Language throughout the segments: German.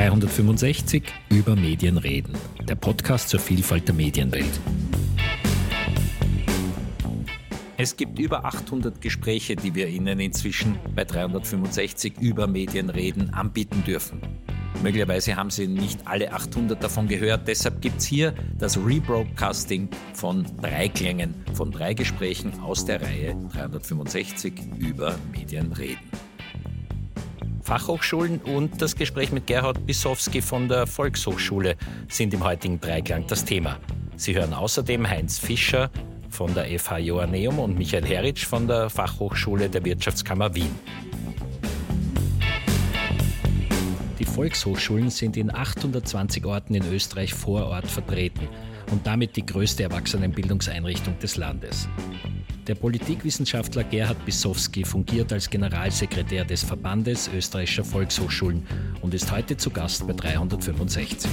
365 über Medien reden, der Podcast zur Vielfalt der Medienwelt. Es gibt über 800 Gespräche, die wir Ihnen inzwischen bei 365 über Medien reden anbieten dürfen. Möglicherweise haben Sie nicht alle 800 davon gehört, deshalb gibt es hier das Rebroadcasting von 3 Klängen, von 3 Gesprächen aus der Reihe 365 über Medien reden. Fachhochschulen und das Gespräch mit Gerhard Bissowski von der Volkshochschule sind im heutigen Dreiklang das Thema. Sie hören außerdem Heinz Fischer von der FH Joanneum und Michael Heritsch von der Fachhochschule der Wirtschaftskammer Wien. Die Volkshochschulen sind in 820 Orten in Österreich vor Ort vertreten und damit die größte Erwachsenenbildungseinrichtung des Landes. Der Politikwissenschaftler Gerhard Bissowski fungiert als Generalsekretär des Verbandes österreichischer Volkshochschulen und ist heute zu Gast bei 365.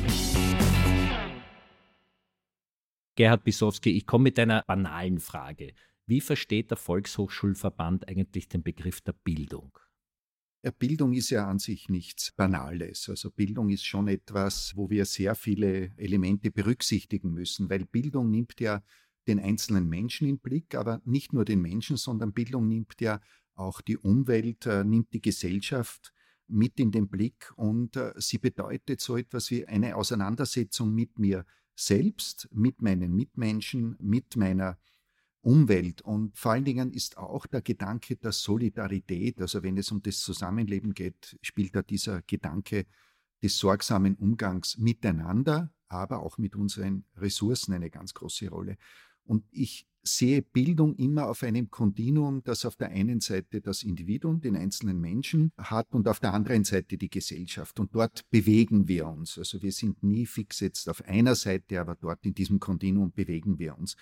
Gerhard Bissowski, ich komme mit einer banalen Frage. Wie versteht der Volkshochschulverband eigentlich den Begriff der Bildung? Ja, Bildung ist ja an sich nichts Banales. Also Bildung ist schon etwas, wo wir sehr viele Elemente berücksichtigen müssen, weil Bildung nimmt ja den einzelnen Menschen in den Blick, aber nicht nur den Menschen, sondern Bildung nimmt ja auch die Umwelt, nimmt die Gesellschaft mit in den Blick und sie bedeutet so etwas wie eine Auseinandersetzung mit mir selbst, mit meinen Mitmenschen, mit meiner Umwelt. Und vor allen Dingen ist auch der Gedanke der Solidarität, also wenn es um das Zusammenleben geht, spielt da dieser Gedanke des sorgsamen Umgangs miteinander, aber auch mit unseren Ressourcen eine ganz große Rolle. Und ich sehe Bildung immer auf einem Kontinuum, das auf der einen Seite das Individuum, den einzelnen Menschen hat und auf der anderen Seite die Gesellschaft. Und dort bewegen wir uns. Also wir sind nie fix jetzt auf einer Seite, aber dort in diesem Kontinuum bewegen wir uns.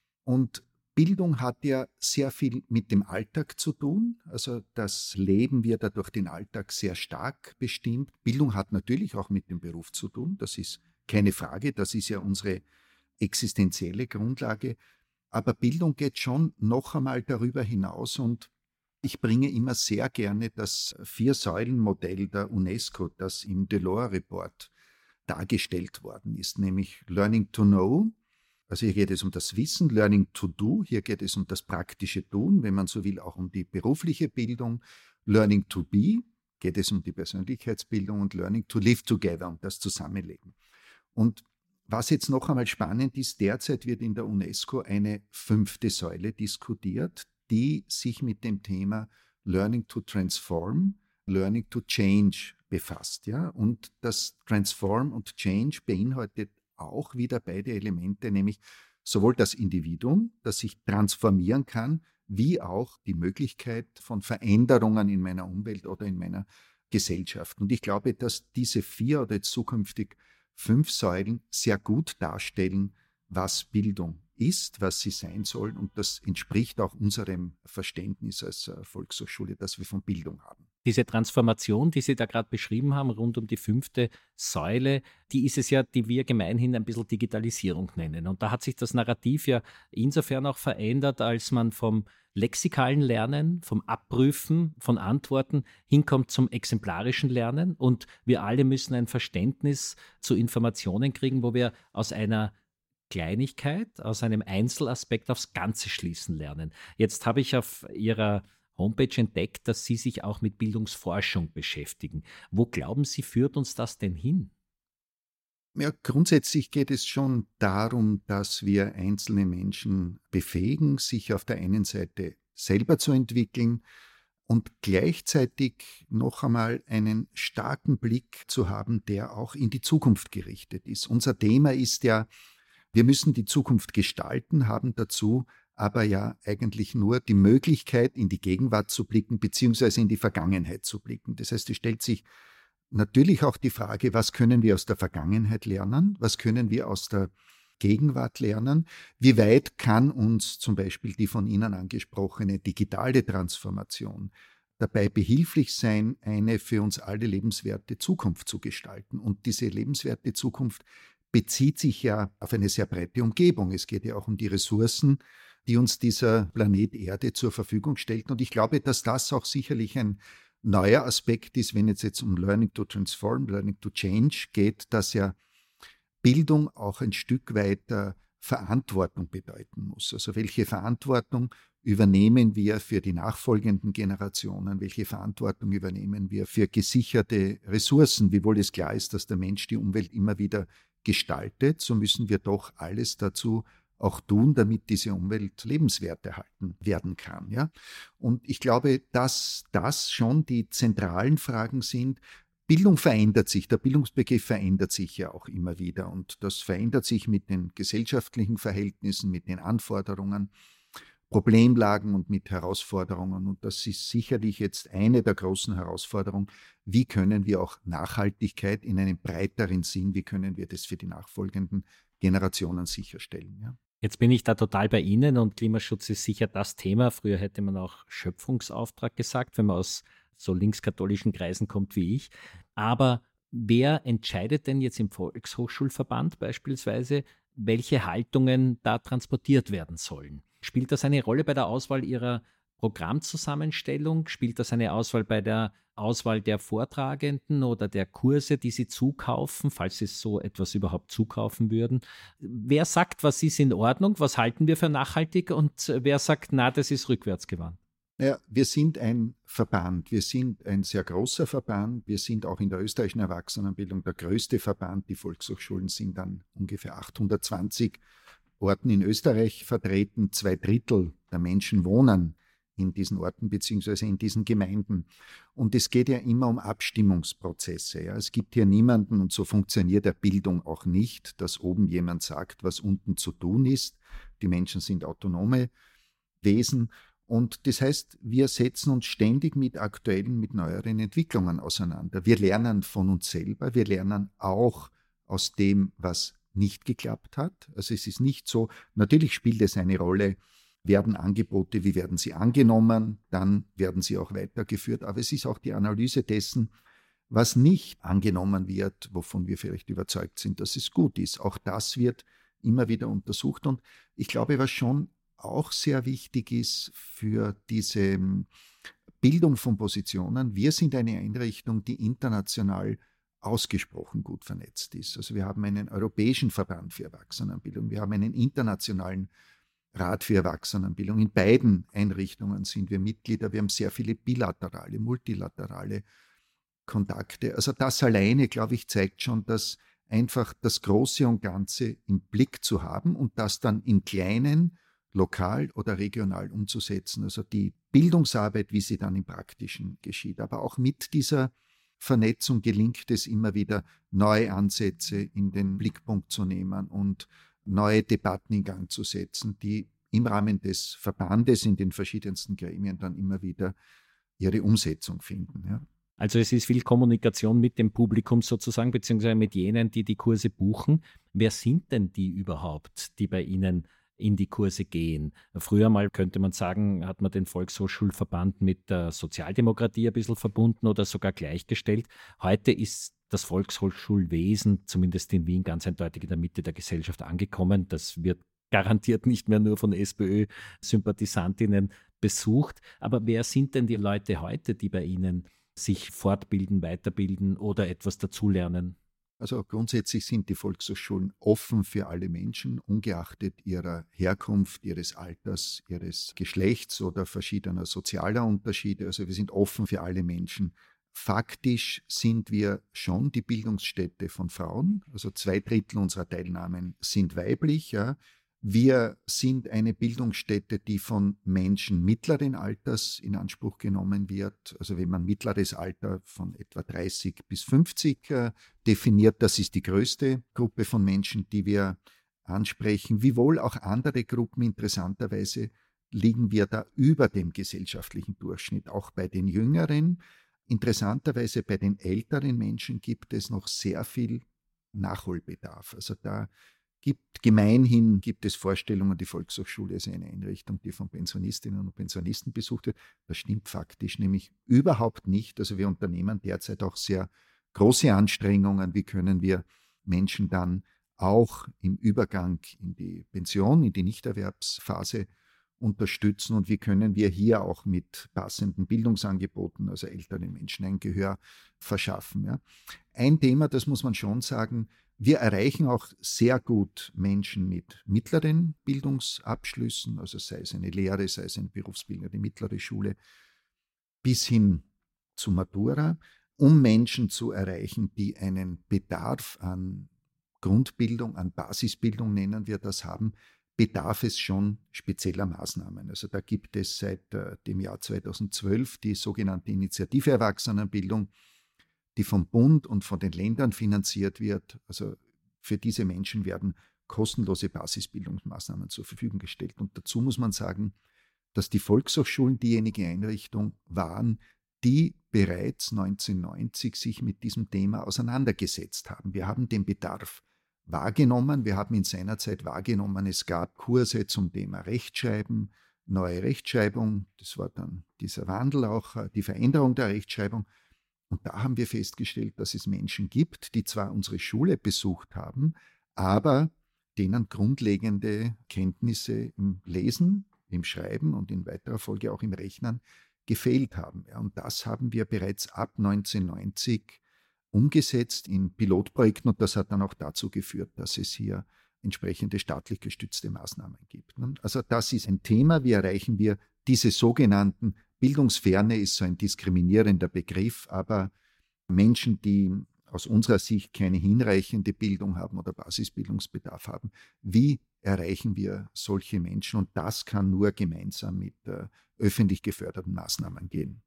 Und Bildung hat ja sehr viel mit dem Alltag zu tun. Also das Leben wird ja durch den Alltag sehr stark bestimmt. Bildung hat natürlich auch mit dem Beruf zu tun. Das ist keine Frage. Das ist ja unsere existenzielle Grundlage. Aber Bildung geht schon noch einmal darüber hinaus und ich bringe immer sehr gerne das 4-Säulen-Modell der UNESCO, das im Delors-Report dargestellt worden ist, nämlich Learning to Know. Also hier geht es um das Wissen, Learning to Do, hier geht es um das praktische Tun, wenn man so will, auch um die berufliche Bildung. Learning to Be, geht es um die Persönlichkeitsbildung und Learning to Live Together, um das Zusammenleben. Und was jetzt noch einmal spannend ist, derzeit wird in der UNESCO eine 5. Säule diskutiert, die sich mit dem Thema Learning to Transform, Learning to Change befasst. Ja? Und das Transform und Change beinhaltet auch wieder beide Elemente, nämlich sowohl das Individuum, das sich transformieren kann, wie auch die Möglichkeit von Veränderungen in meiner Umwelt oder in meiner Gesellschaft. Und ich glaube, dass diese 4 oder jetzt zukünftig 5 Säulen sehr gut darstellen, was Bildung ist, was sie sein soll. Und das entspricht auch unserem Verständnis als Volkshochschule, das wir von Bildung haben. Diese Transformation, die Sie da gerade beschrieben haben, rund um die 5. Säule, die ist es ja, die wir gemeinhin ein bisschen Digitalisierung nennen. Und da hat sich das Narrativ ja insofern auch verändert, als man vom lexikalen Lernen, vom Abprüfen von Antworten hinkommt zum exemplarischen Lernen. Und wir alle müssen ein Verständnis zu Informationen kriegen, wo wir aus einer Kleinigkeit, aus einem Einzelaspekt aufs Ganze schließen lernen. Jetzt habe ich auf Ihrer Homepage entdeckt, dass Sie sich auch mit Bildungsforschung beschäftigen. Wo glauben Sie, führt uns das denn hin? Ja, grundsätzlich geht es schon darum, dass wir einzelne Menschen befähigen, sich auf der einen Seite selber zu entwickeln und gleichzeitig noch einmal einen starken Blick zu haben, der auch in die Zukunft gerichtet ist. Unser Thema ist ja, wir müssen die Zukunft gestalten, haben dazu aber ja eigentlich nur die Möglichkeit, in die Gegenwart zu blicken, beziehungsweise in die Vergangenheit zu blicken. Das heißt, es stellt sich natürlich auch die Frage, was können wir aus der Vergangenheit lernen? Was können wir aus der Gegenwart lernen? Wie weit kann uns zum Beispiel die von Ihnen angesprochene digitale Transformation dabei behilflich sein, eine für uns alle lebenswerte Zukunft zu gestalten? Und diese lebenswerte Zukunft bezieht sich ja auf eine sehr breite Umgebung. Es geht ja auch um die Ressourcen, die uns dieser Planet Erde zur Verfügung stellt. Und ich glaube, dass das auch sicherlich ein neuer Aspekt ist, wenn es jetzt um Learning to Transform, Learning to Change geht, dass ja Bildung auch ein Stück weit Verantwortung bedeuten muss. Also welche Verantwortung übernehmen wir für die nachfolgenden Generationen? Welche Verantwortung übernehmen wir für gesicherte Ressourcen? Wiewohl es klar ist, dass der Mensch die Umwelt immer wieder gestaltet, so müssen wir doch alles dazu auch tun, damit diese Umwelt lebenswert erhalten werden kann. Ja? Und ich glaube, dass das schon die zentralen Fragen sind. Bildung verändert sich, der Bildungsbegriff verändert sich ja auch immer wieder und das verändert sich mit den gesellschaftlichen Verhältnissen, mit den Anforderungen, Problemlagen und mit Herausforderungen. Und das ist sicherlich jetzt eine der großen Herausforderungen. Wie können wir auch Nachhaltigkeit in einem breiteren Sinn, wie können wir das für die nachfolgenden Generationen sicherstellen? Ja? Jetzt bin ich da total bei Ihnen und Klimaschutz ist sicher das Thema. Früher hätte man auch Schöpfungsauftrag gesagt, wenn man aus so linkskatholischen Kreisen kommt wie ich. Aber wer entscheidet denn jetzt im Volkshochschulverband beispielsweise, welche Haltungen da transportiert werden sollen? Spielt das eine Rolle bei der Auswahl Ihrer Programmzusammenstellung? Spielt das eine Auswahl bei der Auswahl der Vortragenden oder der Kurse, die Sie zukaufen, falls Sie so etwas überhaupt zukaufen würden? Wer sagt, was ist in Ordnung, was halten wir für nachhaltig und wer sagt, na, das ist rückwärtsgewandt? Ja, wir sind ein Verband, wir sind ein sehr großer Verband, wir sind auch in der österreichischen Erwachsenenbildung der größte Verband. Die Volkshochschulen sind an ungefähr 820 Orten in Österreich vertreten. 2/3 der Menschen wohnen in diesen Orten bzw. in diesen Gemeinden. Und es geht ja immer um Abstimmungsprozesse. Ja. Es gibt hier niemanden, und so funktioniert der Bildung auch nicht, dass oben jemand sagt, was unten zu tun ist. Die Menschen sind autonome Wesen. Und das heißt, wir setzen uns ständig mit aktuellen, mit neueren Entwicklungen auseinander. Wir lernen von uns selber, wir lernen auch aus dem, was nicht geklappt hat. Also es ist nicht so, natürlich spielt es eine Rolle, werden Angebote, wie werden sie angenommen, dann werden sie auch weitergeführt, aber es ist auch die Analyse dessen, was nicht angenommen wird, wovon wir vielleicht überzeugt sind, dass es gut ist. Auch das wird immer wieder untersucht und ich glaube, was schon auch sehr wichtig ist für diese Bildung von Positionen. Wir sind eine Einrichtung, die international ausgesprochen gut vernetzt ist. Also wir haben einen europäischen Verband für Erwachsenenbildung, wir haben einen internationalen Rat für Erwachsenenbildung. In beiden Einrichtungen sind wir Mitglieder. Wir haben sehr viele bilaterale, multilaterale Kontakte. Also das alleine, glaube ich, zeigt schon, dass einfach das Große und Ganze im Blick zu haben und das dann im Kleinen lokal oder regional umzusetzen. Also die Bildungsarbeit, wie sie dann im Praktischen geschieht. Aber auch mit dieser Vernetzung gelingt es immer wieder, neue Ansätze in den Blickpunkt zu nehmen und neue Debatten in Gang zu setzen, die im Rahmen des Verbandes in den verschiedensten Gremien dann immer wieder ihre Umsetzung finden. Ja. Also es ist viel Kommunikation mit dem Publikum sozusagen, beziehungsweise mit jenen, die die Kurse buchen. Wer sind denn die überhaupt, die bei Ihnen in die Kurse gehen? Früher mal könnte man sagen, hat man den Volkshochschulverband mit der Sozialdemokratie ein bisschen verbunden oder sogar gleichgestellt. Heute ist das Volkshochschulwesen, zumindest in Wien, ganz eindeutig in der Mitte der Gesellschaft angekommen. Das wird garantiert nicht mehr nur von SPÖ-Sympathisantinnen besucht. Aber wer sind denn die Leute heute, die bei Ihnen sich fortbilden, weiterbilden oder etwas dazulernen? Also grundsätzlich sind die Volkshochschulen offen für alle Menschen, ungeachtet ihrer Herkunft, ihres Alters, ihres Geschlechts oder verschiedener sozialer Unterschiede. Also wir sind offen für alle Menschen. Faktisch sind wir schon die Bildungsstätte von Frauen. Also 2/3 unserer Teilnahmen sind weiblich. Ja. Wir sind eine Bildungsstätte, die von Menschen mittleren Alters in Anspruch genommen wird. Also wenn man mittleres Alter von etwa 30 bis 50 definiert, das ist die größte Gruppe von Menschen, die wir ansprechen. Wiewohl auch andere Gruppen, interessanterweise liegen wir da über dem gesellschaftlichen Durchschnitt, auch bei den Jüngeren. Interessanterweise bei den älteren Menschen gibt es noch sehr viel Nachholbedarf. Also gemeinhin gibt es Vorstellungen, die Volkshochschule ist eine Einrichtung, die von Pensionistinnen und Pensionisten besucht wird. Das stimmt faktisch nämlich überhaupt nicht. Also wir unternehmen derzeit auch sehr große Anstrengungen. Wie können wir Menschen dann auch im Übergang in die Pension, in die Nichterwerbsphase unterstützen und wie können wir hier auch mit passenden Bildungsangeboten, also älteren Menschen, ein Gehör verschaffen. Ja. Ein Thema, das muss man schon sagen, wir erreichen auch sehr gut Menschen mit mittleren Bildungsabschlüssen, also sei es eine Lehre, sei es eine berufsbildende mittlere Schule, bis hin zu Matura, um Menschen zu erreichen, die einen Bedarf an Grundbildung, an Basisbildung nennen wir das haben, bedarf es schon spezieller Maßnahmen. Also da gibt es seit dem Jahr 2012 die sogenannte Initiative Erwachsenenbildung, die vom Bund und von den Ländern finanziert wird. Also für diese Menschen werden kostenlose Basisbildungsmaßnahmen zur Verfügung gestellt. Und dazu muss man sagen, dass die Volkshochschulen diejenige Einrichtung waren, die bereits 1990 sich mit diesem Thema auseinandergesetzt haben. Wir haben den Bedarf wahrgenommen. Wir haben in seiner Zeit wahrgenommen, es gab Kurse zum Thema Rechtschreiben, neue Rechtschreibung. Das war dann dieser Wandel auch, die Veränderung der Rechtschreibung. Und da haben wir festgestellt, dass es Menschen gibt, die zwar unsere Schule besucht haben, aber denen grundlegende Kenntnisse im Lesen, im Schreiben und in weiterer Folge auch im Rechnen gefehlt haben. Ja, und das haben wir bereits ab 1990 umgesetzt in Pilotprojekten und das hat dann auch dazu geführt, dass es hier entsprechende staatlich gestützte Maßnahmen gibt. Also das ist ein Thema, wie erreichen wir diese sogenannten Bildungsferne ist so ein diskriminierender Begriff, aber Menschen, die aus unserer Sicht keine hinreichende Bildung haben oder Basisbildungsbedarf haben, wie erreichen wir solche Menschen? Und das kann nur gemeinsam mit öffentlich geförderten Maßnahmen gehen.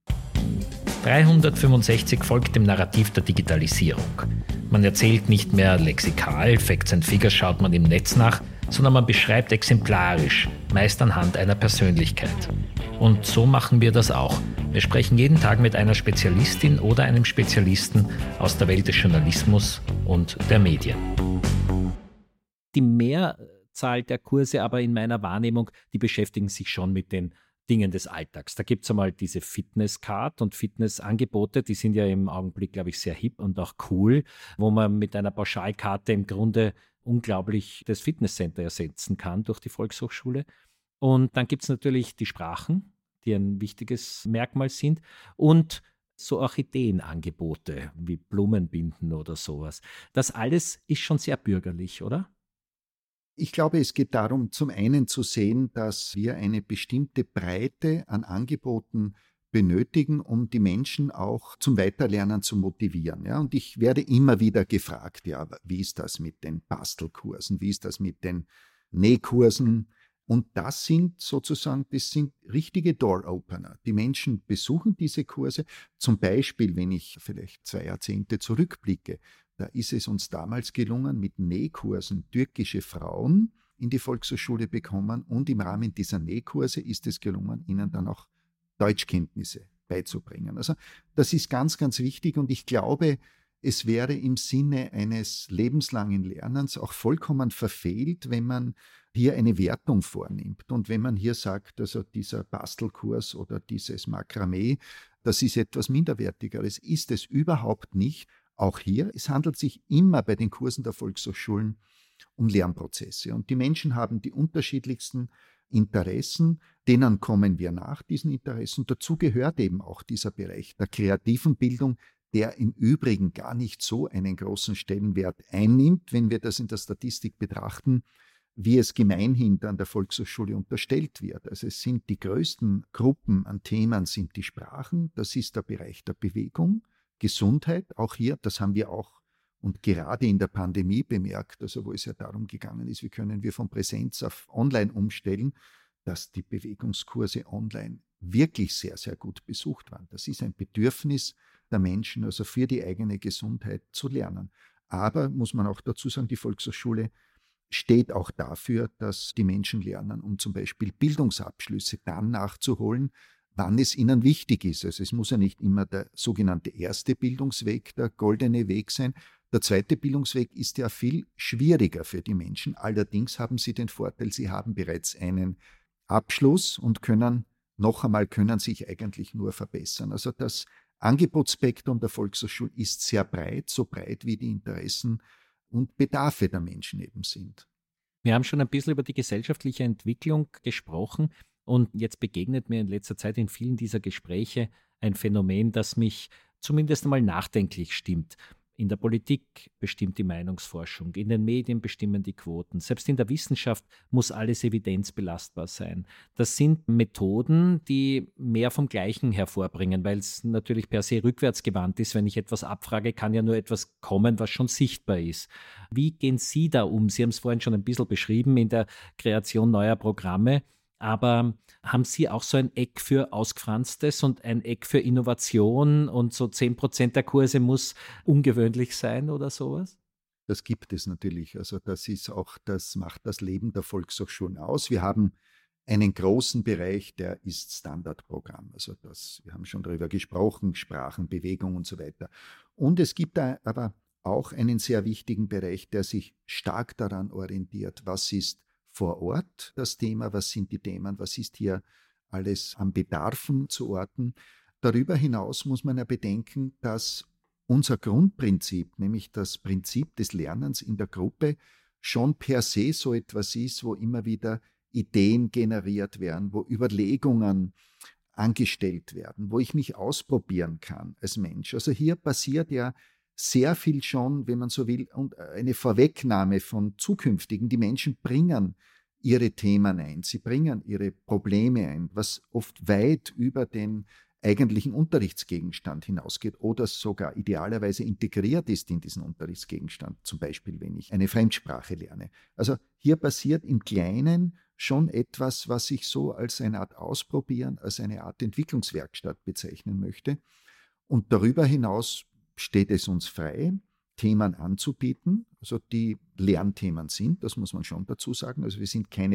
365 folgt dem Narrativ der Digitalisierung. Man erzählt nicht mehr lexikal, Facts and Figures schaut man im Netz nach, sondern man beschreibt exemplarisch, meist anhand einer Persönlichkeit. Und so machen wir das auch. Wir sprechen jeden Tag mit einer Spezialistin oder einem Spezialisten aus der Welt des Journalismus und der Medien. Die Mehrzahl der Kurse aber in meiner Wahrnehmung, die beschäftigen sich schon mit den Dingen des Alltags. Da gibt es einmal diese Fitnesscard und Fitnessangebote, die sind ja im Augenblick, glaube ich, sehr hip und auch cool, wo man mit einer Pauschalkarte im Grunde unglaublich das Fitnesscenter ersetzen kann durch die Volkshochschule. Und dann gibt es natürlich die Sprachen, die ein wichtiges Merkmal sind und so Orchideenangebote wie Blumenbinden oder sowas. Das alles ist schon sehr bürgerlich, oder? Ich glaube, es geht darum, zum einen zu sehen, dass wir eine bestimmte Breite an Angeboten benötigen, um die Menschen auch zum Weiterlernen zu motivieren. Ja, und ich werde immer wieder gefragt, ja, wie ist das mit den Bastelkursen, wie ist das mit den Nähkursen? Und das sind richtige Door-Opener. Die Menschen besuchen diese Kurse. Zum Beispiel, wenn ich vielleicht 2 Jahrzehnte zurückblicke, da ist es uns damals gelungen, mit Nähkursen türkische Frauen in die Volkshochschule bekommen und im Rahmen dieser Nähkurse ist es gelungen, ihnen dann auch Deutschkenntnisse beizubringen. Also das ist ganz, ganz wichtig und ich glaube, es wäre im Sinne eines lebenslangen Lernens auch vollkommen verfehlt, wenn man hier eine Wertung vornimmt und wenn man hier sagt, also dieser Bastelkurs oder dieses Makramee, das ist etwas Minderwertigeres, ist es überhaupt nicht. Auch hier, es handelt sich immer bei den Kursen der Volkshochschulen um Lernprozesse. Und die Menschen haben die unterschiedlichsten Interessen, denen kommen wir nach, diesen Interessen. Dazu gehört eben auch dieser Bereich der kreativen Bildung, der im Übrigen gar nicht so einen großen Stellenwert einnimmt, wenn wir das in der Statistik betrachten, wie es gemeinhin an der Volkshochschule unterstellt wird. Also es sind die größten Gruppen an Themen sind die Sprachen, das ist der Bereich der Bewegung, Gesundheit, auch hier, das haben wir auch und gerade in der Pandemie bemerkt, also wo es ja darum gegangen ist, wie können wir von Präsenz auf Online umstellen, dass die Bewegungskurse online wirklich sehr, sehr gut besucht waren. Das ist ein Bedürfnis der Menschen, also für die eigene Gesundheit zu lernen. Aber, muss man auch dazu sagen, die Volkshochschule steht auch dafür, dass die Menschen lernen, um zum Beispiel Bildungsabschlüsse dann nachzuholen, wann es ihnen wichtig ist. Also es muss ja nicht immer der sogenannte erste Bildungsweg, der goldene Weg sein. Der zweite Bildungsweg ist ja viel schwieriger für die Menschen. Allerdings haben sie den Vorteil, sie haben bereits einen Abschluss und können sich eigentlich nur verbessern. Also das Angebotsspektrum der Volkshochschule ist sehr breit, so breit wie die Interessen und Bedarfe der Menschen eben sind. Wir haben schon ein bisschen über die gesellschaftliche Entwicklung gesprochen. Und jetzt begegnet mir in letzter Zeit in vielen dieser Gespräche ein Phänomen, das mich zumindest einmal nachdenklich stimmt. In der Politik bestimmt die Meinungsforschung, in den Medien bestimmen die Quoten. Selbst in der Wissenschaft muss alles evidenzbelastbar sein. Das sind Methoden, die mehr vom Gleichen hervorbringen, weil es natürlich per se rückwärtsgewandt ist. Wenn ich etwas abfrage, kann ja nur etwas kommen, was schon sichtbar ist. Wie gehen Sie da um? Sie haben es vorhin schon ein bisschen beschrieben in der Kreation neuer Programme. Aber haben Sie auch so ein Eck für Ausgefranstes und ein Eck für Innovation und so 10% der Kurse muss ungewöhnlich sein oder sowas? Das gibt es natürlich. Also das macht das Leben der Volkshochschulen aus. Wir haben einen großen Bereich, der ist Standardprogramm. Also wir haben schon darüber gesprochen, Sprachen, Bewegung und so weiter. Und es gibt da aber auch einen sehr wichtigen Bereich, der sich stark daran orientiert, was ist vor Ort das Thema, was sind die Themen, was ist hier alles an Bedarfen zu orten. Darüber hinaus muss man ja bedenken, dass unser Grundprinzip, nämlich das Prinzip des Lernens in der Gruppe, schon per se so etwas ist, wo immer wieder Ideen generiert werden, wo Überlegungen angestellt werden, wo ich mich ausprobieren kann als Mensch. Also hier passiert ja sehr viel schon, wenn man so will, und eine Vorwegnahme von zukünftigen. Die Menschen bringen ihre Themen ein, sie bringen ihre Probleme ein, was oft weit über den eigentlichen Unterrichtsgegenstand hinausgeht oder sogar idealerweise integriert ist in diesen Unterrichtsgegenstand, zum Beispiel wenn ich eine Fremdsprache lerne. Also hier passiert im Kleinen schon etwas, was ich so als eine Art Ausprobieren, als eine Art Entwicklungswerkstatt bezeichnen möchte. Und darüber hinaus steht es uns frei, Themen anzubieten, also die Lernthemen sind, das muss man schon dazu sagen. Also wir sind keine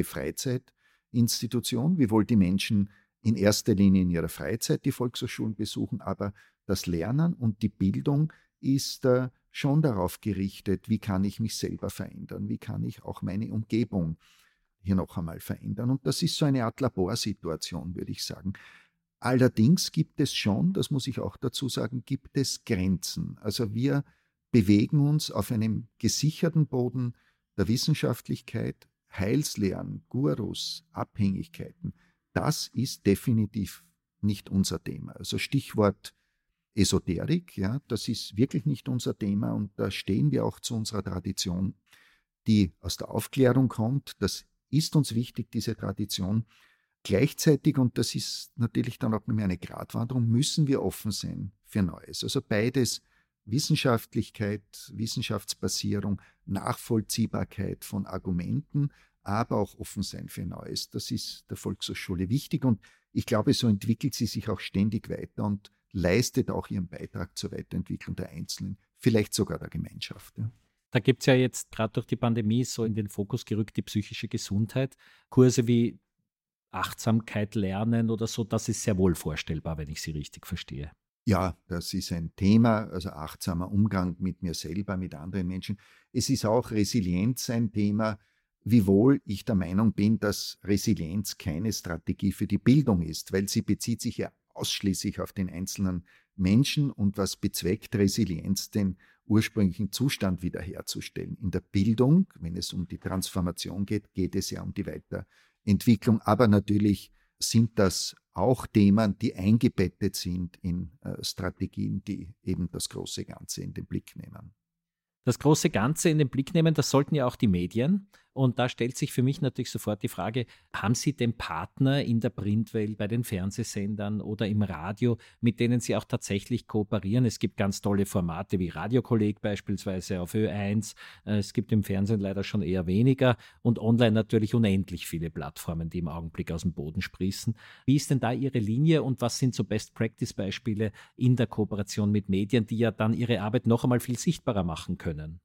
Freizeitinstitution, wir wollen die Menschen in erster Linie in ihrer Freizeit die Volkshochschulen besuchen, aber das Lernen und die Bildung ist schon darauf gerichtet, wie kann ich mich selber verändern, wie kann ich auch meine Umgebung hier noch einmal verändern. Und das ist so eine Art Laborsituation, würde ich sagen. Allerdings gibt es schon, das muss ich auch dazu sagen, gibt es Grenzen. Also wir bewegen uns auf einem gesicherten Boden der Wissenschaftlichkeit, Heilslehren, Gurus, Abhängigkeiten. Das ist definitiv nicht unser Thema. Also Stichwort Esoterik, ja, das ist wirklich nicht unser Thema und da stehen wir auch zu unserer Tradition, die aus der Aufklärung kommt. Das ist uns wichtig, diese Tradition. Gleichzeitig, und das ist natürlich dann auch eine Gratwanderung, müssen wir offen sein für Neues. Also beides, Wissenschaftlichkeit, Wissenschaftsbasierung, Nachvollziehbarkeit von Argumenten, aber auch offen sein für Neues. Das ist der Volkshochschule wichtig und ich glaube, so entwickelt sie sich auch ständig weiter und leistet auch ihren Beitrag zur Weiterentwicklung der Einzelnen, vielleicht sogar der Gemeinschaft. Ja. Da gibt es ja jetzt gerade durch die Pandemie so in den Fokus gerückt die psychische Gesundheit. Kurse wie Achtsamkeit lernen oder so, das ist sehr wohl vorstellbar, wenn ich Sie richtig verstehe. Ja, das ist ein Thema, also achtsamer Umgang mit mir selber, mit anderen Menschen. Es ist auch Resilienz ein Thema, wiewohl ich der Meinung bin, dass Resilienz keine Strategie für die Bildung ist, weil sie bezieht sich ja ausschließlich auf den einzelnen Menschen und was bezweckt Resilienz, den ursprünglichen Zustand wiederherzustellen. In der Bildung, wenn es um die Transformation geht, geht es ja um die Weiterentwicklung, aber natürlich sind das auch Themen, die eingebettet sind in Strategien, die eben das große Ganze in den Blick nehmen. Das große Ganze in den Blick nehmen, das sollten ja auch die Medien. Und da stellt sich für mich natürlich sofort die Frage, haben Sie den Partner in der Printwelt, bei den Fernsehsendern oder im Radio, mit denen Sie auch tatsächlich kooperieren? Es gibt ganz tolle Formate wie Radiokolleg beispielsweise auf Ö1. Es gibt im Fernsehen leider schon eher weniger und online natürlich unendlich viele Plattformen, die im Augenblick aus dem Boden sprießen. Wie ist denn da Ihre Linie und was sind so Best-Practice-Beispiele in der Kooperation mit Medien, die ja dann ihre Arbeit noch einmal viel sichtbarer machen können?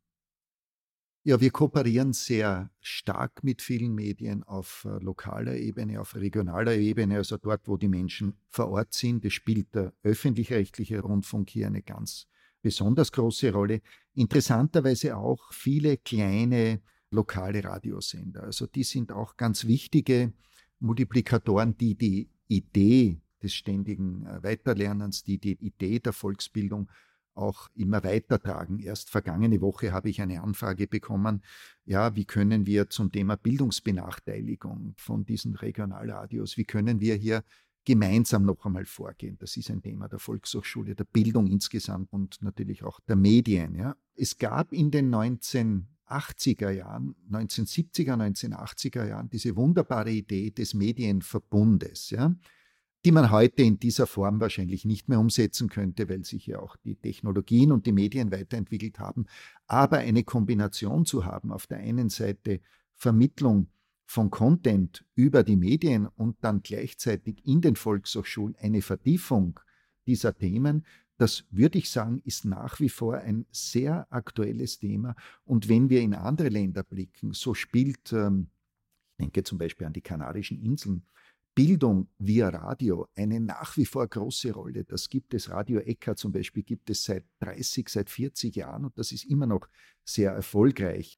Ja, wir kooperieren sehr stark mit vielen Medien auf lokaler Ebene, auf regionaler Ebene, also dort, wo die Menschen vor Ort sind. Es spielt der öffentlich-rechtliche Rundfunk hier eine ganz besonders große Rolle. Interessanterweise auch viele kleine lokale Radiosender. Also die sind auch ganz wichtige Multiplikatoren, die die Idee des ständigen Weiterlernens, die die Idee der Volksbildung auch immer weitertragen. Erst vergangene Woche habe ich eine Anfrage bekommen, ja, wie können wir zum Thema Bildungsbenachteiligung von diesen Regionalradios, wie können wir hier gemeinsam noch einmal vorgehen. Das ist ein Thema der Volkshochschule, der Bildung insgesamt und natürlich auch der Medien. Ja. Es gab in den 1980er Jahren, 1970er, 1980er Jahren diese wunderbare Idee des Medienverbundes, ja, die man heute in dieser Form wahrscheinlich nicht mehr umsetzen könnte, weil sich ja auch die Technologien und die Medien weiterentwickelt haben. Aber eine Kombination zu haben, auf der einen Seite Vermittlung von Content über die Medien und dann gleichzeitig in den Volkshochschulen eine Vertiefung dieser Themen, das würde ich sagen, ist nach wie vor ein sehr aktuelles Thema. Und wenn wir in andere Länder blicken, so spielt, ich denke zum Beispiel an die Kanarischen Inseln, Bildung via Radio eine nach wie vor große Rolle. Das gibt es, Radio Ekka zum Beispiel, gibt es seit 30, seit 40 Jahren und das ist immer noch sehr erfolgreich.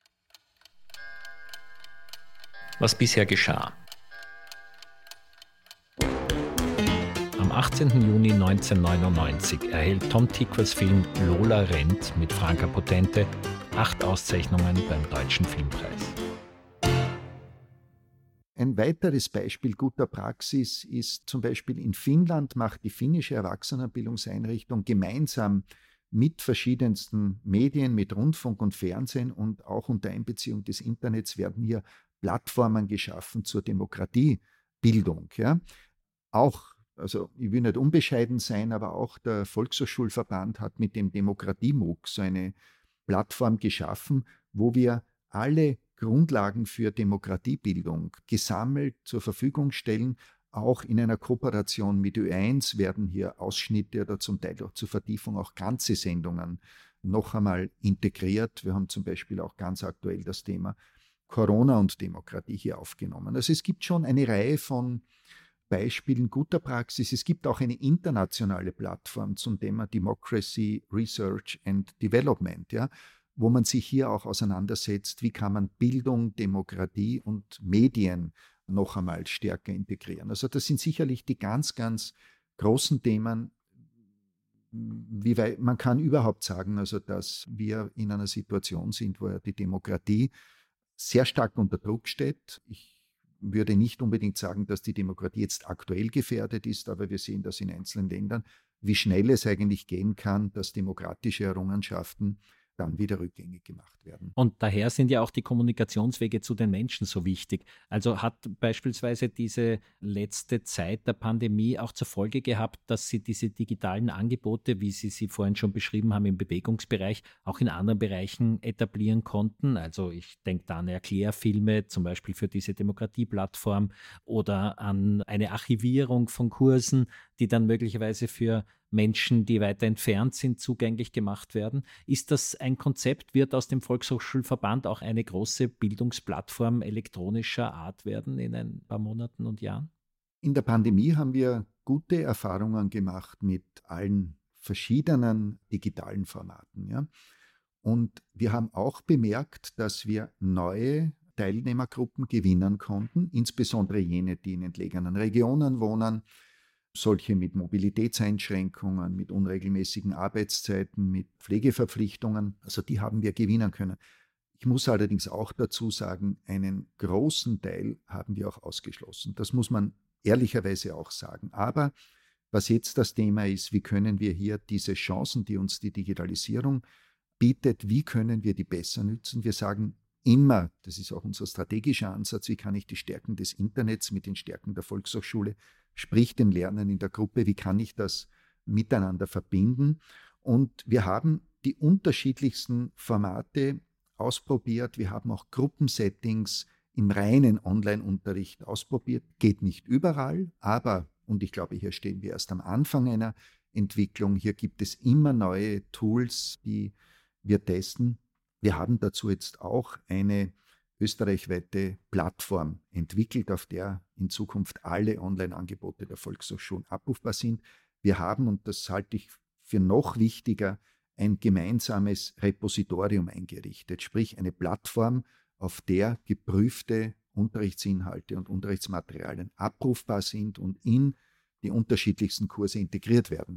Was bisher geschah. Am 18. Juni 1999 erhält Tom Tykwer Film Lola rennt mit Franka Potente 8 Auszeichnungen beim Deutschen Filmpreis. Ein weiteres Beispiel guter Praxis ist zum Beispiel in Finnland macht die finnische Erwachsenenbildungseinrichtung gemeinsam mit verschiedensten Medien, mit Rundfunk und Fernsehen und auch unter Einbeziehung des Internets werden hier Plattformen geschaffen zur Demokratiebildung. Ja. Auch, also ich will nicht unbescheiden sein, aber auch der Volkshochschulverband hat mit dem Demokratie-MOOC so eine Plattform geschaffen, wo wir alle Grundlagen für Demokratiebildung gesammelt zur Verfügung stellen. Auch in einer Kooperation mit Ö1 werden hier Ausschnitte oder zum Teil auch zur Vertiefung auch ganze Sendungen noch einmal integriert. Wir haben zum Beispiel auch ganz aktuell das Thema Corona und Demokratie hier aufgenommen. Also es gibt schon eine Reihe von Beispielen guter Praxis. Es gibt auch eine internationale Plattform zum Thema Democracy, Research and Development, ja, wo man sich hier auch auseinandersetzt, wie kann man Bildung, Demokratie und Medien noch einmal stärker integrieren. Also das sind sicherlich die ganz, ganz großen Themen. Wie weit, man kann überhaupt sagen, also dass wir in einer Situation sind, wo ja die Demokratie sehr stark unter Druck steht. Ich würde nicht unbedingt sagen, dass die Demokratie jetzt aktuell gefährdet ist, aber wir sehen das in einzelnen Ländern, wie schnell es eigentlich gehen kann, dass demokratische Errungenschaften dann wieder rückgängig gemacht werden. Und daher sind ja auch die Kommunikationswege zu den Menschen so wichtig. Also hat beispielsweise diese letzte Zeit der Pandemie auch zur Folge gehabt, dass Sie diese digitalen Angebote, wie Sie sie vorhin schon beschrieben haben, im Bewegungsbereich, auch in anderen Bereichen etablieren konnten. Also ich denke da an Erklärfilme, zum Beispiel für diese Demokratieplattform oder an eine Archivierung von Kursen, die dann möglicherweise für Menschen, die weiter entfernt sind, zugänglich gemacht werden. Ist das ein Konzept? Wird aus dem Volkshochschulverband auch eine große Bildungsplattform elektronischer Art werden in ein paar Monaten und Jahren? In der Pandemie haben wir gute Erfahrungen gemacht mit allen verschiedenen digitalen Formaten. Ja? Und wir haben auch bemerkt, dass wir neue Teilnehmergruppen gewinnen konnten, insbesondere jene, die in entlegenen Regionen wohnen, solche mit Mobilitätseinschränkungen, mit unregelmäßigen Arbeitszeiten, mit Pflegeverpflichtungen, also die haben wir gewinnen können. Ich muss allerdings auch dazu sagen, einen großen Teil haben wir auch ausgeschlossen. Das muss man ehrlicherweise auch sagen. Aber was jetzt das Thema ist, wie können wir hier diese Chancen, die uns die Digitalisierung bietet, wie können wir die besser nützen? Wir sagen immer, das ist auch unser strategischer Ansatz, wie kann ich die Stärken des Internets mit den Stärken der Volkshochschule, sprich dem Lernen in der Gruppe, wie kann ich das miteinander verbinden? Und wir haben die unterschiedlichsten Formate ausprobiert. Wir haben auch Gruppensettings im reinen Online-Unterricht ausprobiert. Geht nicht überall, aber, und ich glaube, hier stehen wir erst am Anfang einer Entwicklung, hier gibt es immer neue Tools, die wir testen. Wir haben dazu jetzt auch eine österreichweite Plattform entwickelt, auf der in Zukunft alle Online-Angebote der Volkshochschulen abrufbar sind. Wir haben, und das halte ich für noch wichtiger, ein gemeinsames Repositorium eingerichtet, sprich eine Plattform, auf der geprüfte Unterrichtsinhalte und Unterrichtsmaterialien abrufbar sind und in die unterschiedlichsten Kurse integriert werden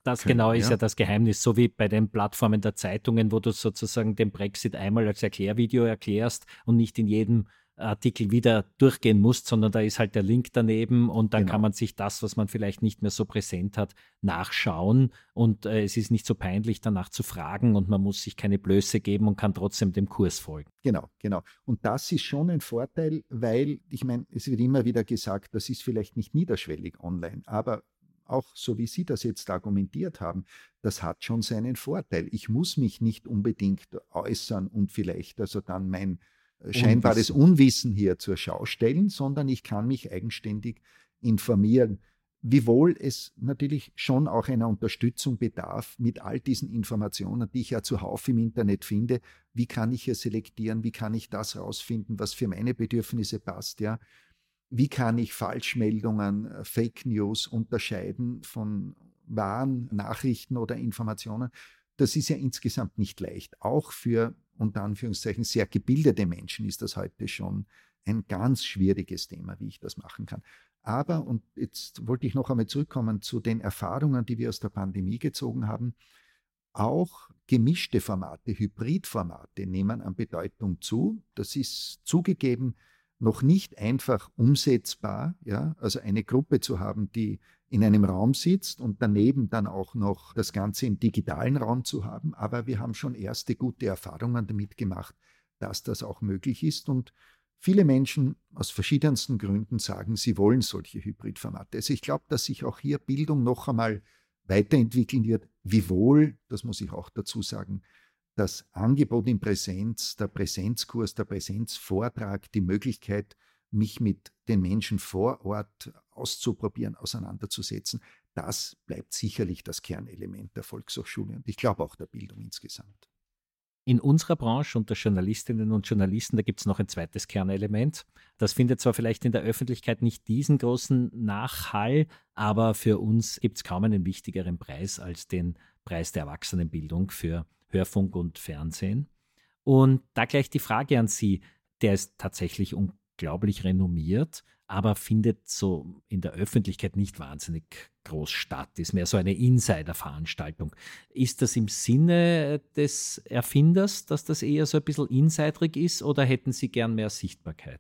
Das können. genau ist ja das Geheimnis, so wie bei den Plattformen der Zeitungen, wo du sozusagen den Brexit einmal als Erklärvideo erklärst und nicht in jedem Artikel wieder durchgehen musst, sondern da ist halt der Link daneben und dann kann man sich das, was man vielleicht nicht mehr so präsent hat, nachschauen und es ist nicht so peinlich, danach zu fragen und man muss sich keine Blöße geben und kann trotzdem dem Kurs folgen. Genau. Und das ist schon ein Vorteil, weil, ich meine, es wird immer wieder gesagt, das ist vielleicht nicht niederschwellig online, aber auch so wie Sie das jetzt argumentiert haben, das hat schon seinen Vorteil. Ich muss mich nicht unbedingt äußern und vielleicht also dann mein scheinbares Unwissen hier zur Schau stellen, sondern ich kann mich eigenständig informieren. Wiewohl es natürlich schon auch einer Unterstützung bedarf mit all diesen Informationen, die ich ja zuhauf im Internet finde. Wie kann ich hier selektieren? Wie kann ich das rausfinden, was für meine Bedürfnisse passt? Ja? Wie kann ich Falschmeldungen, Fake News unterscheiden von wahren Nachrichten oder Informationen? Das ist ja insgesamt nicht leicht. Auch für, unter Anführungszeichen, sehr gebildete Menschen ist das heute schon ein ganz schwieriges Thema, wie ich das machen kann. Aber, und jetzt wollte ich noch einmal zurückkommen zu den Erfahrungen, die wir aus der Pandemie gezogen haben, auch gemischte Formate, Hybridformate nehmen an Bedeutung zu. Das ist zugegeben noch nicht einfach umsetzbar, ja, also eine Gruppe zu haben, die in einem Raum sitzt und daneben dann auch noch das Ganze im digitalen Raum zu haben. Aber wir haben schon erste gute Erfahrungen damit gemacht, dass das auch möglich ist. Und viele Menschen aus verschiedensten Gründen sagen, sie wollen solche Hybridformate. Also ich glaube, dass sich auch hier Bildung noch einmal weiterentwickeln wird, wiewohl, das muss ich auch dazu sagen, das Angebot in Präsenz, der Präsenzkurs, der Präsenzvortrag, die Möglichkeit, mich mit den Menschen vor Ort auszuprobieren, auseinanderzusetzen, das bleibt sicherlich das Kernelement der Volkshochschule und ich glaube auch der Bildung insgesamt. In unserer Branche unter Journalistinnen und Journalisten, da gibt es noch ein zweites Kernelement. Das findet zwar vielleicht in der Öffentlichkeit nicht diesen großen Nachhall, aber für uns gibt es kaum einen wichtigeren Preis als den Preis der Erwachsenenbildung für Hörfunk und Fernsehen. Und da gleich die Frage an Sie, der ist tatsächlich unglaublich renommiert, aber findet so in der Öffentlichkeit nicht wahnsinnig groß statt, ist mehr so eine Insider-Veranstaltung. Ist das im Sinne des Erfinders, dass das eher so ein bisschen insiderig ist oder hätten Sie gern mehr Sichtbarkeit?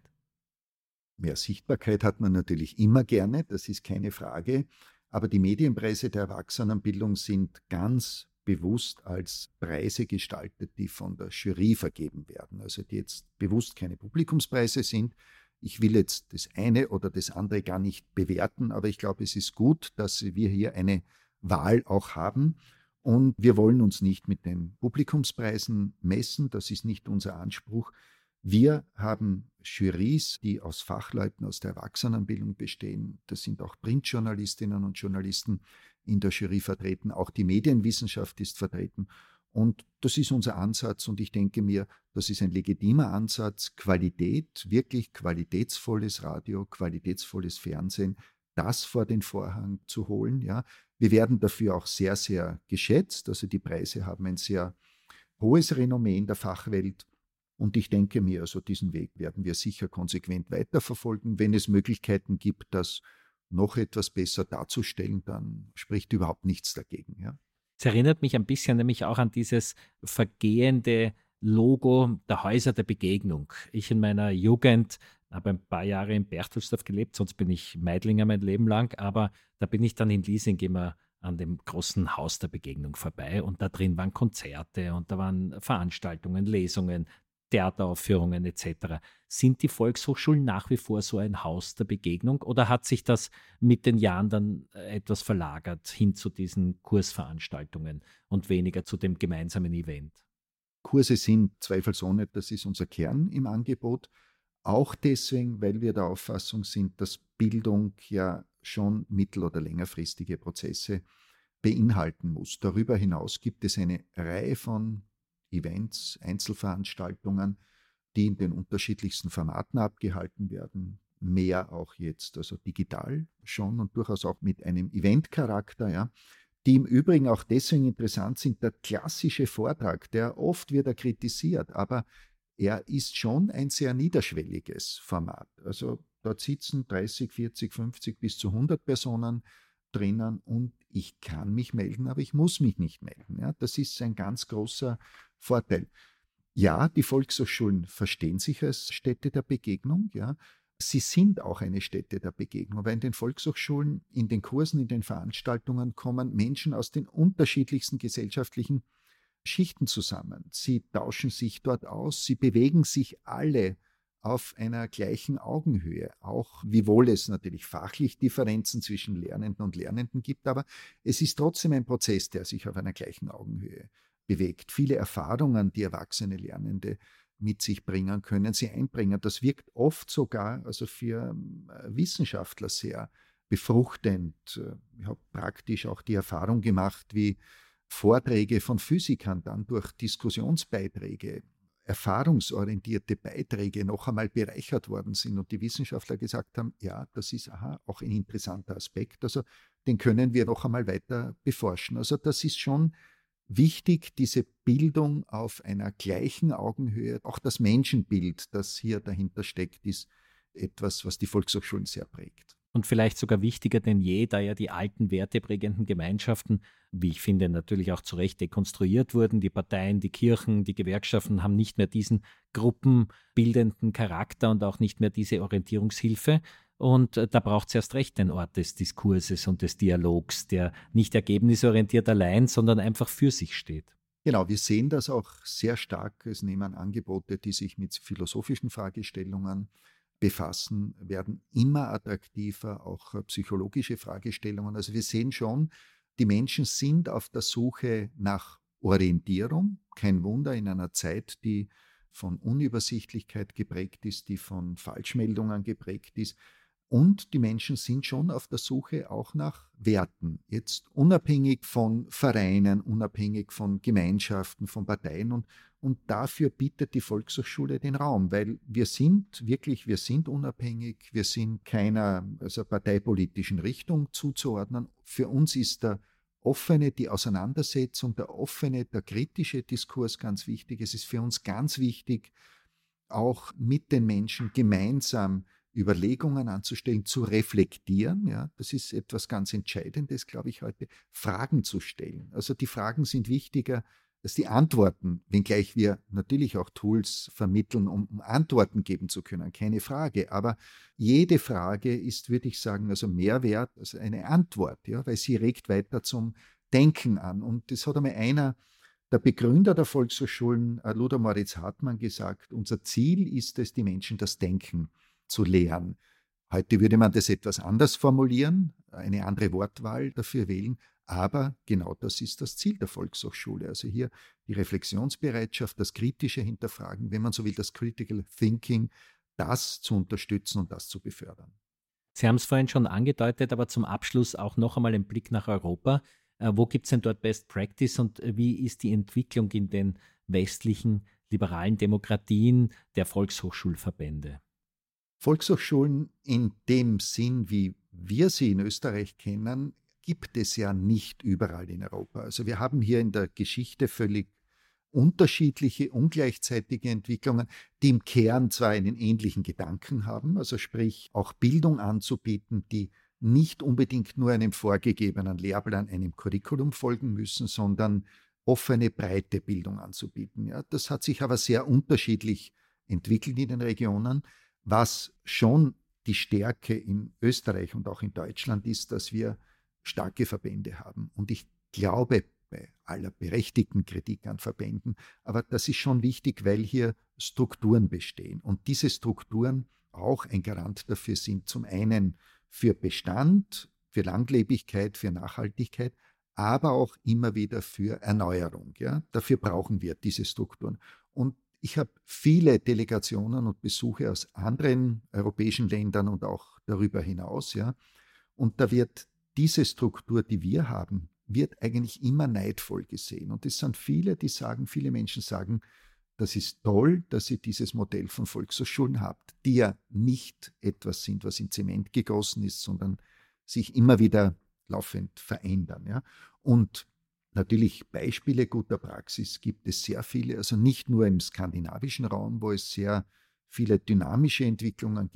Mehr Sichtbarkeit hat man natürlich immer gerne, das ist keine Frage, aber die Medienpreise der Erwachsenenbildung sind ganz bewusst als Preise gestaltet, die von der Jury vergeben werden, also die jetzt bewusst keine Publikumspreise sind. Ich will jetzt das eine oder das andere gar nicht bewerten, aber ich glaube, es ist gut, dass wir hier eine Wahl auch haben. Und wir wollen uns nicht mit den Publikumspreisen messen, das ist nicht unser Anspruch. Wir haben Jurys, die aus Fachleuten aus der Erwachsenenbildung bestehen. Das sind auch Printjournalistinnen und Journalisten in der Jury vertreten. Auch die Medienwissenschaft ist vertreten. Und das ist unser Ansatz und ich denke mir, das ist ein legitimer Ansatz, Qualität, wirklich qualitätsvolles Radio, qualitätsvolles Fernsehen, das vor den Vorhang zu holen. Ja. Wir werden dafür auch sehr, sehr geschätzt. Also die Preise haben ein sehr hohes Renommee in der Fachwelt. Und ich denke mir, also diesen Weg werden wir sicher konsequent weiterverfolgen. Wenn es Möglichkeiten gibt, das noch etwas besser darzustellen, dann spricht überhaupt nichts dagegen. Ja. Es erinnert mich ein bisschen nämlich auch an dieses vergehende Logo der Häuser der Begegnung. Ich in meiner Jugend habe ein paar Jahre in Berchtesgaden gelebt, sonst bin ich Meidlinger mein Leben lang, aber da bin ich dann in Liesing immer an dem großen Haus der Begegnung vorbei und da drin waren Konzerte und da waren Veranstaltungen, Lesungen, Theateraufführungen etc. Sind die Volkshochschulen nach wie vor so ein Haus der Begegnung oder hat sich das mit den Jahren dann etwas verlagert hin zu diesen Kursveranstaltungen und weniger zu dem gemeinsamen Event? Kurse sind zweifelsohne, das ist unser Kern im Angebot. Auch deswegen, weil wir der Auffassung sind, dass Bildung ja schon mittel- oder längerfristige Prozesse beinhalten muss. Darüber hinaus gibt es eine Reihe von Events, Einzelveranstaltungen, die in den unterschiedlichsten Formaten abgehalten werden. Mehr auch jetzt, also digital schon und durchaus auch mit einem Eventcharakter, ja, die im Übrigen auch deswegen interessant sind. Der klassische Vortrag, der oft wird er kritisiert, aber er ist schon ein sehr niederschwelliges Format. Also dort sitzen 30, 40, 50 bis zu 100 Personen drinnen und ich kann mich melden, aber ich muss mich nicht melden. Ja, das ist ein ganz großer Vorteil. Ja, die Volkshochschulen verstehen sich als Stätte der Begegnung. Ja. Sie sind auch eine Stätte der Begegnung, weil in den Volkshochschulen, in den Kursen, in den Veranstaltungen kommen Menschen aus den unterschiedlichsten gesellschaftlichen Schichten zusammen. Sie tauschen sich dort aus, sie bewegen sich alle auf einer gleichen Augenhöhe, auch wiewohl es natürlich fachlich Differenzen zwischen Lernenden und Lernenden gibt, aber es ist trotzdem ein Prozess, der sich auf einer gleichen Augenhöhe bewegt. Viele Erfahrungen, die erwachsene Lernende mit sich bringen, können sie einbringen. Das wirkt oft sogar also für Wissenschaftler sehr befruchtend. Ich habe praktisch auch die Erfahrung gemacht, wie Vorträge von Physikern dann durch Diskussionsbeiträge, erfahrungsorientierte Beiträge noch einmal bereichert worden sind und die Wissenschaftler gesagt haben, ja, das ist auch ein interessanter Aspekt, also den können wir noch einmal weiter beforschen. Also das ist schon wichtig, diese Bildung auf einer gleichen Augenhöhe, auch das Menschenbild, das hier dahinter steckt, ist etwas, was die Volkshochschulen sehr prägt. Und vielleicht sogar wichtiger denn je, da ja die alten werteprägenden Gemeinschaften, wie ich finde, natürlich auch zu Recht dekonstruiert wurden. Die Parteien, die Kirchen, die Gewerkschaften haben nicht mehr diesen gruppenbildenden Charakter und auch nicht mehr diese Orientierungshilfe. Und da braucht es erst recht den Ort des Diskurses und des Dialogs, der nicht ergebnisorientiert allein, sondern einfach für sich steht. Genau, wir sehen das auch sehr stark. Es nehmen Angebote, die sich mit philosophischen Fragestellungen befassen, werden immer attraktiver, auch psychologische Fragestellungen. Also wir sehen schon, die Menschen sind auf der Suche nach Orientierung. Kein Wunder in einer Zeit, die von Unübersichtlichkeit geprägt ist, die von Falschmeldungen geprägt ist. Und die Menschen sind schon auf der Suche auch nach Werten. Jetzt unabhängig von Vereinen, unabhängig von Gemeinschaften, von Parteien. Und dafür bietet die Volkshochschule den Raum, weil wir sind unabhängig, wir sind keiner parteipolitischen Richtung zuzuordnen. Für uns ist die Auseinandersetzung, der kritische Diskurs ganz wichtig. Es ist für uns ganz wichtig, auch mit den Menschen gemeinsam Überlegungen anzustellen, zu reflektieren. Ja, das ist etwas ganz Entscheidendes, glaube ich, heute, Fragen zu stellen. Also die Fragen sind wichtiger als die Antworten, wenngleich wir natürlich auch Tools vermitteln, um Antworten geben zu können, keine Frage. Aber jede Frage ist, würde ich sagen, also mehr wert als eine Antwort, ja, weil sie regt weiter zum Denken an. Und das hat einmal einer der Begründer der Volkshochschulen, Ludwig Moritz Hartmann, gesagt, unser Ziel ist es, die Menschen das Denken zu lehren. Heute würde man das etwas anders formulieren, eine andere Wortwahl dafür wählen, aber genau das ist das Ziel der Volkshochschule. Also hier die Reflexionsbereitschaft, das kritische Hinterfragen, wenn man so will, das Critical Thinking, das zu unterstützen und das zu befördern. Sie haben es vorhin schon angedeutet, aber zum Abschluss auch noch einmal ein Blick nach Europa. Wo gibt es denn dort Best Practice und wie ist die Entwicklung in den westlichen liberalen Demokratien der Volkshochschulverbände? Volkshochschulen in dem Sinn, wie wir sie in Österreich kennen, gibt es ja nicht überall in Europa. Also wir haben hier in der Geschichte völlig unterschiedliche, ungleichzeitige Entwicklungen, die im Kern zwar einen ähnlichen Gedanken haben, also sprich auch Bildung anzubieten, die nicht unbedingt nur einem vorgegebenen Lehrplan, einem Curriculum folgen müssen, sondern offene, breite Bildung anzubieten. Ja, das hat sich aber sehr unterschiedlich entwickelt in den Regionen. Was schon die Stärke in Österreich und auch in Deutschland ist, dass wir starke Verbände haben. Und ich glaube, bei aller berechtigten Kritik an Verbänden, aber das ist schon wichtig, weil hier Strukturen bestehen. Und diese Strukturen auch ein Garant dafür sind, zum einen für Bestand, für Langlebigkeit, für Nachhaltigkeit, aber auch immer wieder für Erneuerung. Ja? Dafür brauchen wir diese Strukturen. Und ich habe viele Delegationen und Besuche aus anderen europäischen Ländern und auch darüber hinaus. Ja? Und da wird diese Struktur, die wir haben, wird eigentlich immer neidvoll gesehen. Und es sind viele Menschen sagen, das ist toll, dass ihr dieses Modell von Volkshochschulen habt, die ja nicht etwas sind, was in Zement gegossen ist, sondern sich immer wieder laufend verändern. Ja? Und natürlich Beispiele guter Praxis gibt es sehr viele, also nicht nur im skandinavischen Raum, wo es sehr viele dynamische Entwicklungen gibt,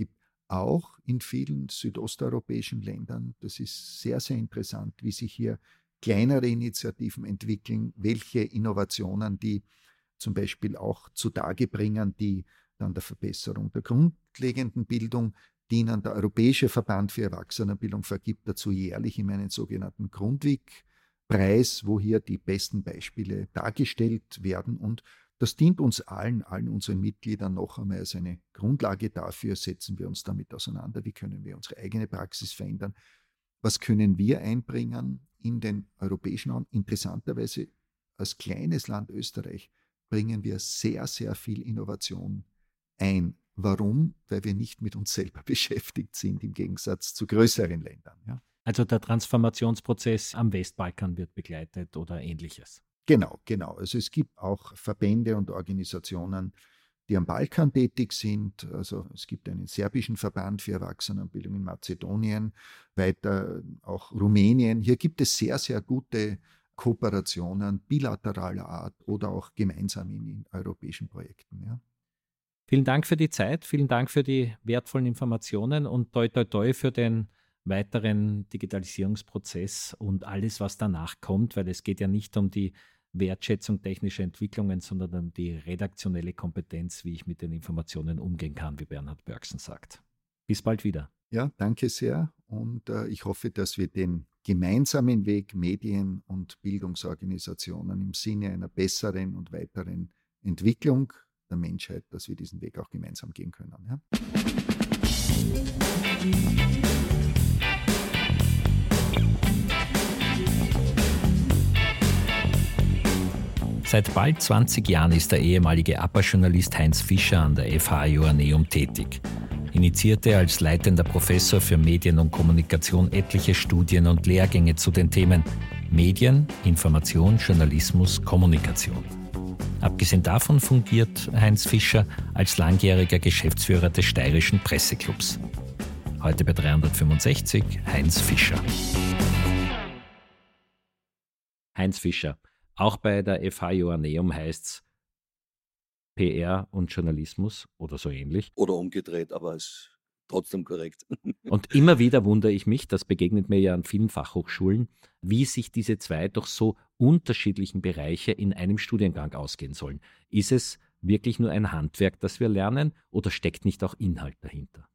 auch in vielen südosteuropäischen Ländern. Das ist sehr, sehr interessant, wie sich hier kleinere Initiativen entwickeln, welche Innovationen die zum Beispiel auch zutage bringen, die dann der Verbesserung der grundlegenden Bildung dienen. Der Europäische Verband für Erwachsenenbildung vergibt dazu jährlich immer einen sogenannten Grundtvig-Preis, wo hier die besten Beispiele dargestellt werden. Und das dient uns allen unseren Mitgliedern noch einmal als eine Grundlage dafür, setzen wir uns damit auseinander, wie können wir unsere eigene Praxis verändern, was können wir einbringen in den europäischen Raum. Interessanterweise als kleines Land Österreich bringen wir sehr, sehr viel Innovation ein. Warum? Weil wir nicht mit uns selber beschäftigt sind, im Gegensatz zu größeren Ländern. Ja. Also der Transformationsprozess am Westbalkan wird begleitet oder Ähnliches. Genau. Also es gibt auch Verbände und Organisationen, die am Balkan tätig sind. Also es gibt einen serbischen Verband für Erwachsenenbildung in Mazedonien, weiter auch Rumänien. Hier gibt es sehr, sehr gute Kooperationen bilateraler Art oder auch gemeinsam in europäischen Projekten. Ja. Vielen Dank für die Zeit, vielen Dank für die wertvollen Informationen und toi toi toi für den weiteren Digitalisierungsprozess und alles, was danach kommt, weil es geht ja nicht um die Wertschätzung technischer Entwicklungen, sondern um die redaktionelle Kompetenz, wie ich mit den Informationen umgehen kann, wie Bernhard Börksen sagt. Bis bald wieder. Ja, danke sehr und ich hoffe, dass wir den gemeinsamen Weg Medien- und Bildungsorganisationen im Sinne einer besseren und weiteren Entwicklung der Menschheit, dass wir diesen Weg auch gemeinsam gehen können. Ja? Seit bald 20 Jahren ist der ehemalige APA-Journalist Heinz Fischer an der FH Joanneum tätig. Initiierte als leitender Professor für Medien und Kommunikation etliche Studien und Lehrgänge zu den Themen Medien, Information, Journalismus, Kommunikation. Abgesehen davon fungiert Heinz Fischer als langjähriger Geschäftsführer des Steirischen Presseclubs. Heute bei 365 Heinz Fischer. Heinz Fischer. Auch bei der FH Joanneum heißt es PR und Journalismus oder so ähnlich. Oder umgedreht, aber es ist trotzdem korrekt. Und immer wieder wundere ich mich, das begegnet mir ja an vielen Fachhochschulen, wie sich diese zwei doch so unterschiedlichen Bereiche in einem Studiengang ausgehen sollen. Ist es wirklich nur ein Handwerk, das wir lernen, oder steckt nicht auch Inhalt dahinter?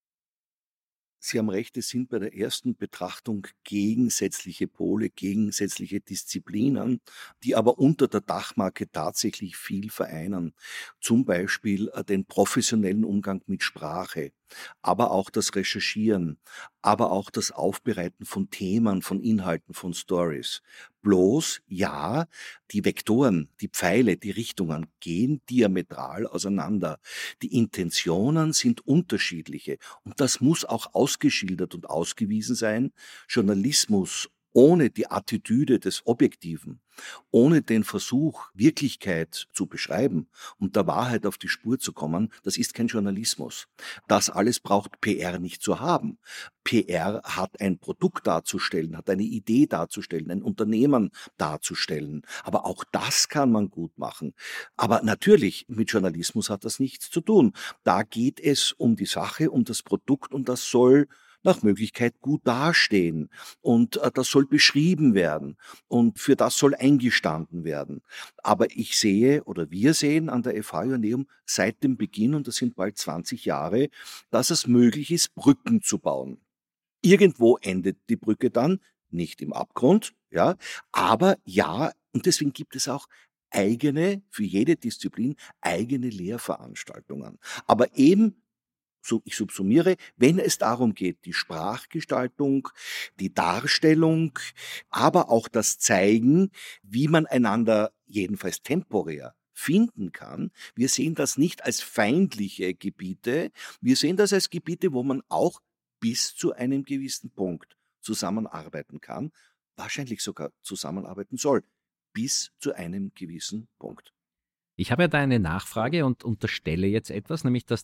Sie haben recht, es sind bei der ersten Betrachtung gegensätzliche Pole, gegensätzliche Disziplinen, die aber unter der Dachmarke tatsächlich viel vereinen. Zum Beispiel den professionellen Umgang mit Sprache, aber auch das Recherchieren, aber auch das Aufbereiten von Themen, von Inhalten, von Stories. Bloß, ja, die Vektoren, die Pfeile, die Richtungen gehen diametral auseinander. Die Intentionen sind unterschiedliche und das muss auch ausgeschildert und ausgewiesen sein. Journalismus ohne die Attitüde des Objektiven, ohne den Versuch, Wirklichkeit zu beschreiben und der Wahrheit auf die Spur zu kommen, das ist kein Journalismus. Das alles braucht PR nicht zu haben. PR hat ein Produkt darzustellen, hat eine Idee darzustellen, ein Unternehmen darzustellen. Aber auch das kann man gut machen. Aber natürlich, mit Journalismus hat das nichts zu tun. Da geht es um die Sache, um das Produkt und das soll nach Möglichkeit gut dastehen und das soll beschrieben werden und für das soll eingestanden werden. Aber ich sehe oder wir sehen an der FH Joanneum seit dem Beginn, und das sind bald 20 Jahre, dass es möglich ist, Brücken zu bauen. Irgendwo endet die Brücke dann, nicht im Abgrund, ja, aber ja, und deswegen gibt es auch eigene, für jede Disziplin, eigene Lehrveranstaltungen. Aber eben, so ich subsumiere, wenn es darum geht, die Sprachgestaltung, die Darstellung, aber auch das Zeigen, wie man einander jedenfalls temporär finden kann. Wir sehen das nicht als feindliche Gebiete, wir sehen das als Gebiete, wo man auch bis zu einem gewissen Punkt zusammenarbeiten kann, wahrscheinlich sogar zusammenarbeiten soll, bis zu einem gewissen Punkt. Ich habe ja da eine Nachfrage und unterstelle jetzt etwas, nämlich dass das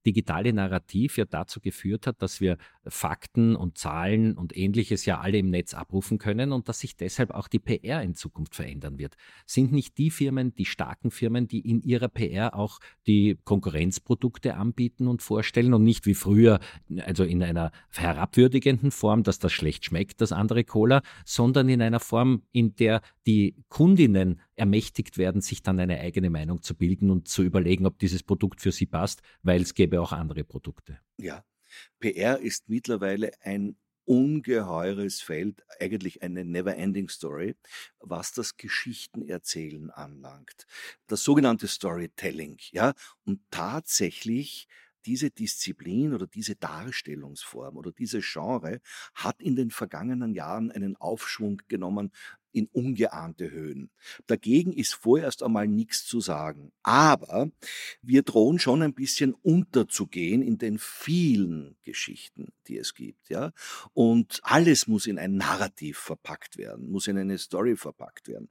digitale Narrativ ja dazu geführt hat, dass wir Fakten und Zahlen und Ähnliches ja alle im Netz abrufen können und dass sich deshalb auch die PR in Zukunft verändern wird. Sind nicht die Firmen, die starken Firmen, die in ihrer PR auch die Konkurrenzprodukte anbieten und vorstellen und nicht wie früher, also in einer herabwürdigenden Form, dass das schlecht schmeckt, das andere Cola, sondern in einer Form, in der die Kundinnen ermächtigt werden, sich dann eine eigene Meinung zu bilden und zu überlegen, ob dieses Produkt für sie passt, weil es gäbe auch andere Produkte. Ja, PR ist mittlerweile ein ungeheures Feld, eigentlich eine never-ending Story, was das Geschichtenerzählen anlangt. Das sogenannte Storytelling, ja. Und tatsächlich diese Disziplin oder diese Darstellungsform oder dieses Genre hat in den vergangenen Jahren einen Aufschwung genommen in ungeahnte Höhen. Dagegen ist vorerst einmal nichts zu sagen. Aber wir drohen schon ein bisschen unterzugehen in den vielen Geschichten, die es gibt, ja. Und alles muss in ein Narrativ verpackt werden, muss in eine Story verpackt werden.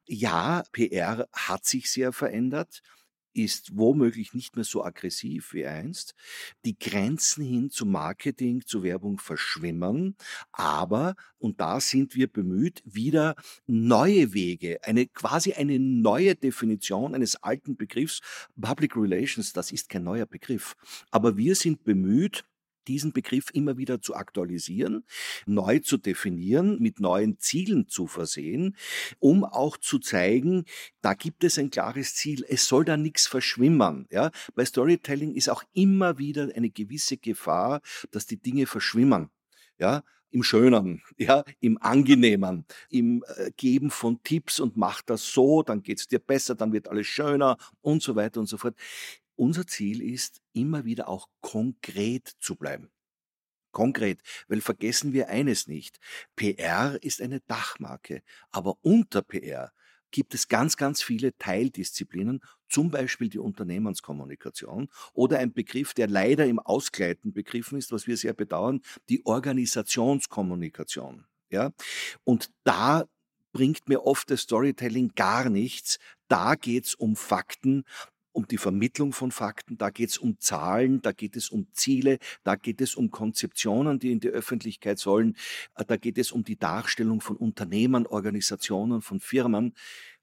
Ja, PR hat sich sehr verändert, ist womöglich nicht mehr so aggressiv wie einst. Die Grenzen hin zu Marketing, zu Werbung verschwimmen. Aber, und da sind wir bemüht, wieder neue Wege, quasi eine neue Definition eines alten Begriffs. Public Relations, das ist kein neuer Begriff. Aber wir sind bemüht, diesen Begriff immer wieder zu aktualisieren, neu zu definieren, mit neuen Zielen zu versehen, um auch zu zeigen, da gibt es ein klares Ziel, es soll da nichts verschwimmen. Ja? Bei Storytelling ist auch immer wieder eine gewisse Gefahr, dass die Dinge verschwimmen. Ja? Im Schönen, ja, im Angenehmen, im Geben von Tipps und mach das so, dann geht's dir besser, dann wird alles schöner und so weiter und so fort. Unser Ziel ist, immer wieder auch konkret zu bleiben. Konkret, weil vergessen wir eines nicht. PR ist eine Dachmarke, aber unter PR gibt es ganz, ganz viele Teildisziplinen, zum Beispiel die Unternehmenskommunikation oder ein Begriff, der leider im Ausgleiten begriffen ist, was wir sehr bedauern, die Organisationskommunikation. Ja? Und da bringt mir oft das Storytelling gar nichts. Da geht's um Fakten, um die Vermittlung von Fakten, da geht es um Zahlen, da geht es um Ziele, da geht es um Konzeptionen, die in die Öffentlichkeit sollen, da geht es um die Darstellung von Unternehmen, Organisationen, von Firmen.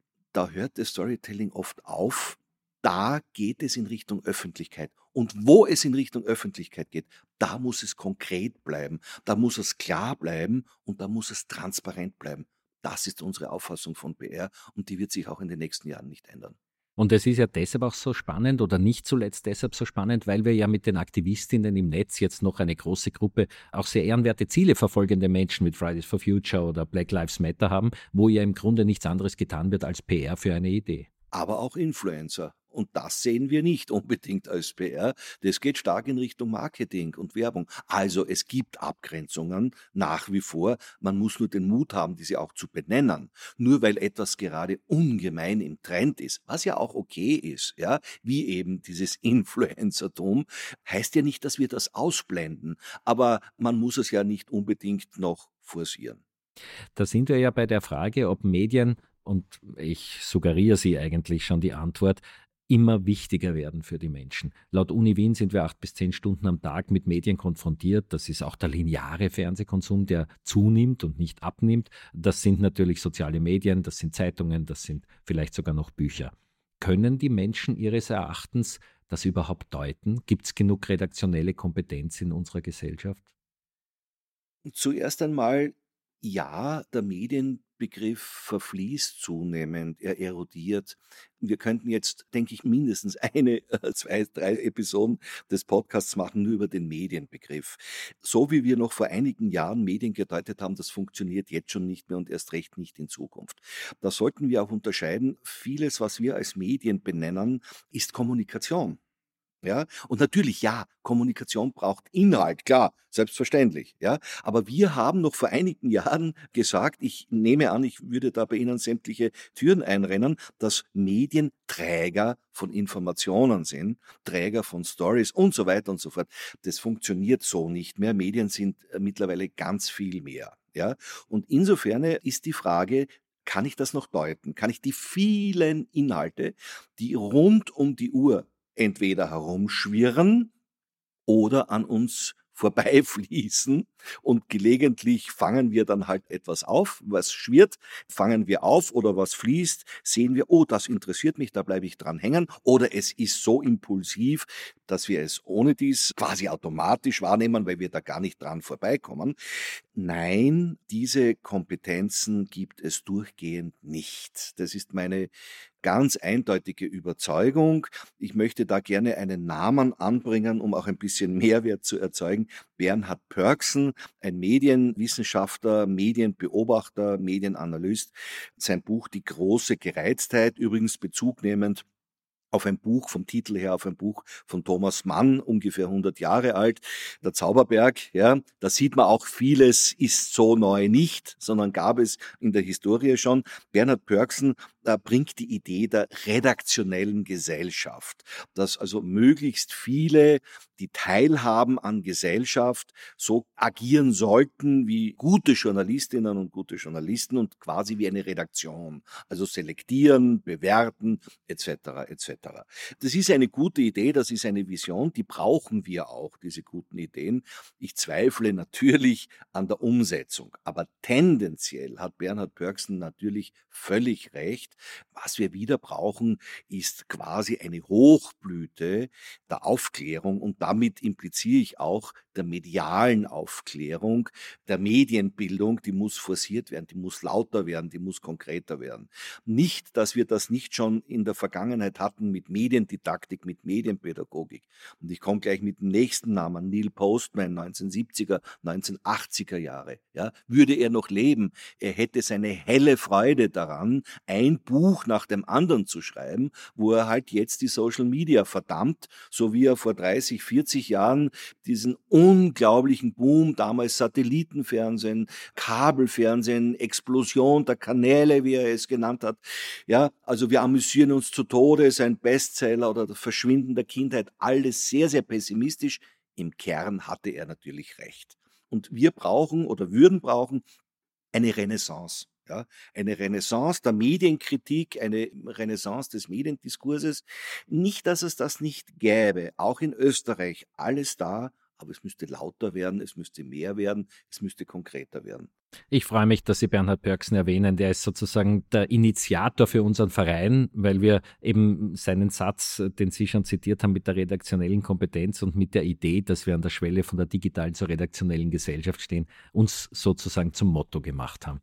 Da hört das Storytelling oft auf, da geht es in Richtung Öffentlichkeit. Und wo es in Richtung Öffentlichkeit geht, da muss es konkret bleiben, da muss es klar bleiben und da muss es transparent bleiben. Das ist unsere Auffassung von PR und die wird sich auch in den nächsten Jahren nicht ändern. Und es ist ja deshalb auch so spannend oder nicht zuletzt deshalb so spannend, weil wir ja mit den Aktivistinnen im Netz jetzt noch eine große Gruppe auch sehr ehrenwerte Ziele verfolgende Menschen mit Fridays for Future oder Black Lives Matter haben, wo ja im Grunde nichts anderes getan wird als PR für eine Idee. Aber auch Influencer. Und das sehen wir nicht unbedingt als PR. Das geht stark in Richtung Marketing und Werbung. Also es gibt Abgrenzungen nach wie vor. Man muss nur den Mut haben, diese auch zu benennen. Nur weil etwas gerade ungemein im Trend ist, was ja auch okay ist, ja, wie eben dieses Influencertum, heißt ja nicht, dass wir das ausblenden. Aber man muss es ja nicht unbedingt noch forcieren. Da sind wir ja bei der Frage, ob Medien, und ich suggeriere sie eigentlich schon die Antwort, immer wichtiger werden für die Menschen. Laut Uni Wien sind wir 8 bis 10 Stunden am Tag mit Medien konfrontiert. Das ist auch der lineare Fernsehkonsum, der zunimmt und nicht abnimmt. Das sind natürlich soziale Medien, das sind Zeitungen, das sind vielleicht sogar noch Bücher. Können die Menschen Ihres Erachtens das überhaupt deuten? Gibt es genug redaktionelle Kompetenz in unserer Gesellschaft? Zuerst einmal, ja, der Medienbegriff verfließt zunehmend, er erodiert. Wir könnten jetzt, denke ich, mindestens 1, 2, 3 Episoden des Podcasts machen, nur über den Medienbegriff. So wie wir noch vor einigen Jahren Medien gedeutet haben, das funktioniert jetzt schon nicht mehr und erst recht nicht in Zukunft. Da sollten wir auch unterscheiden, vieles, was wir als Medien benennen, ist Kommunikation. Ja, und natürlich, ja, Kommunikation braucht Inhalt, klar, selbstverständlich, ja. Aber wir haben noch vor einigen Jahren gesagt, ich nehme an, ich würde da bei Ihnen sämtliche Türen einrennen, dass Medien Träger von Informationen sind, Träger von Stories und so weiter und so fort. Das funktioniert so nicht mehr. Medien sind mittlerweile ganz viel mehr, ja. Und insofern ist die Frage, kann ich das noch deuten? Kann ich die vielen Inhalte, die rund um die Uhr entweder herumschwirren oder an uns vorbeifließen und gelegentlich fangen wir dann halt etwas auf, was schwirrt, fangen wir auf oder was fließt, sehen wir, oh, das interessiert mich, da bleibe ich dran hängen, oder es ist so impulsiv, dass wir es ohne dies quasi automatisch wahrnehmen, weil wir da gar nicht dran vorbeikommen. Nein, diese Kompetenzen gibt es durchgehend nicht. Das ist meine ganz eindeutige Überzeugung. Ich möchte da gerne einen Namen anbringen, um auch ein bisschen Mehrwert zu erzeugen. Bernhard Pörksen, ein Medienwissenschaftler, Medienbeobachter, Medienanalyst. Sein Buch Die große Gereiztheit, übrigens bezugnehmend auf ein Buch, vom Titel her auf ein Buch von Thomas Mann, ungefähr 100 Jahre alt, der Zauberberg, ja, da sieht man auch, vieles ist so neu nicht, sondern gab es in der Historie schon. Bernhard Pörksen bringt die Idee der redaktionellen Gesellschaft, dass also möglichst viele, die teilhaben an Gesellschaft, so agieren sollten wie gute Journalistinnen und gute Journalisten und quasi wie eine Redaktion, also selektieren, bewerten, etc., etc. Das ist eine gute Idee, das ist eine Vision, die brauchen wir auch, diese guten Ideen. Ich zweifle natürlich an der Umsetzung, aber tendenziell hat Bernhard Pörksen natürlich völlig recht. Was wir wieder brauchen, ist quasi eine Hochblüte der Aufklärung und damit impliziere ich auch der medialen Aufklärung, der Medienbildung, die muss forciert werden, die muss lauter werden, die muss konkreter werden. Nicht, dass wir das nicht schon in der Vergangenheit hatten mit Mediendidaktik, mit Medienpädagogik. Und ich komme gleich mit dem nächsten Namen, Neil Postman, 1970er, 1980er Jahre. Ja, würde er noch leben, er hätte seine helle Freude daran, ein Buch nach dem anderen zu schreiben, wo er halt jetzt die Social Media verdammt, so wie er vor 30, 40 Jahren diesen unglaublichen Boom, damals Satellitenfernsehen, Kabelfernsehen, Explosion der Kanäle, wie er es genannt hat. Ja, also wir amüsieren uns zu Tode, sein Bestseller oder das Verschwinden der Kindheit, alles sehr, sehr pessimistisch. Im Kern hatte er natürlich recht. Und wir brauchen oder würden brauchen eine Renaissance. Ja, eine Renaissance der Medienkritik, eine Renaissance des Mediendiskurses. Nicht, dass es das nicht gäbe, auch in Österreich, alles da, aber es müsste lauter werden, es müsste mehr werden, es müsste konkreter werden. Ich freue mich, dass Sie Bernhard Pörksen erwähnen. Der ist sozusagen der Initiator für unseren Verein, weil wir eben seinen Satz, den Sie schon zitiert haben, mit der redaktionellen Kompetenz und mit der Idee, dass wir an der Schwelle von der digitalen zur redaktionellen Gesellschaft stehen, uns sozusagen zum Motto gemacht haben.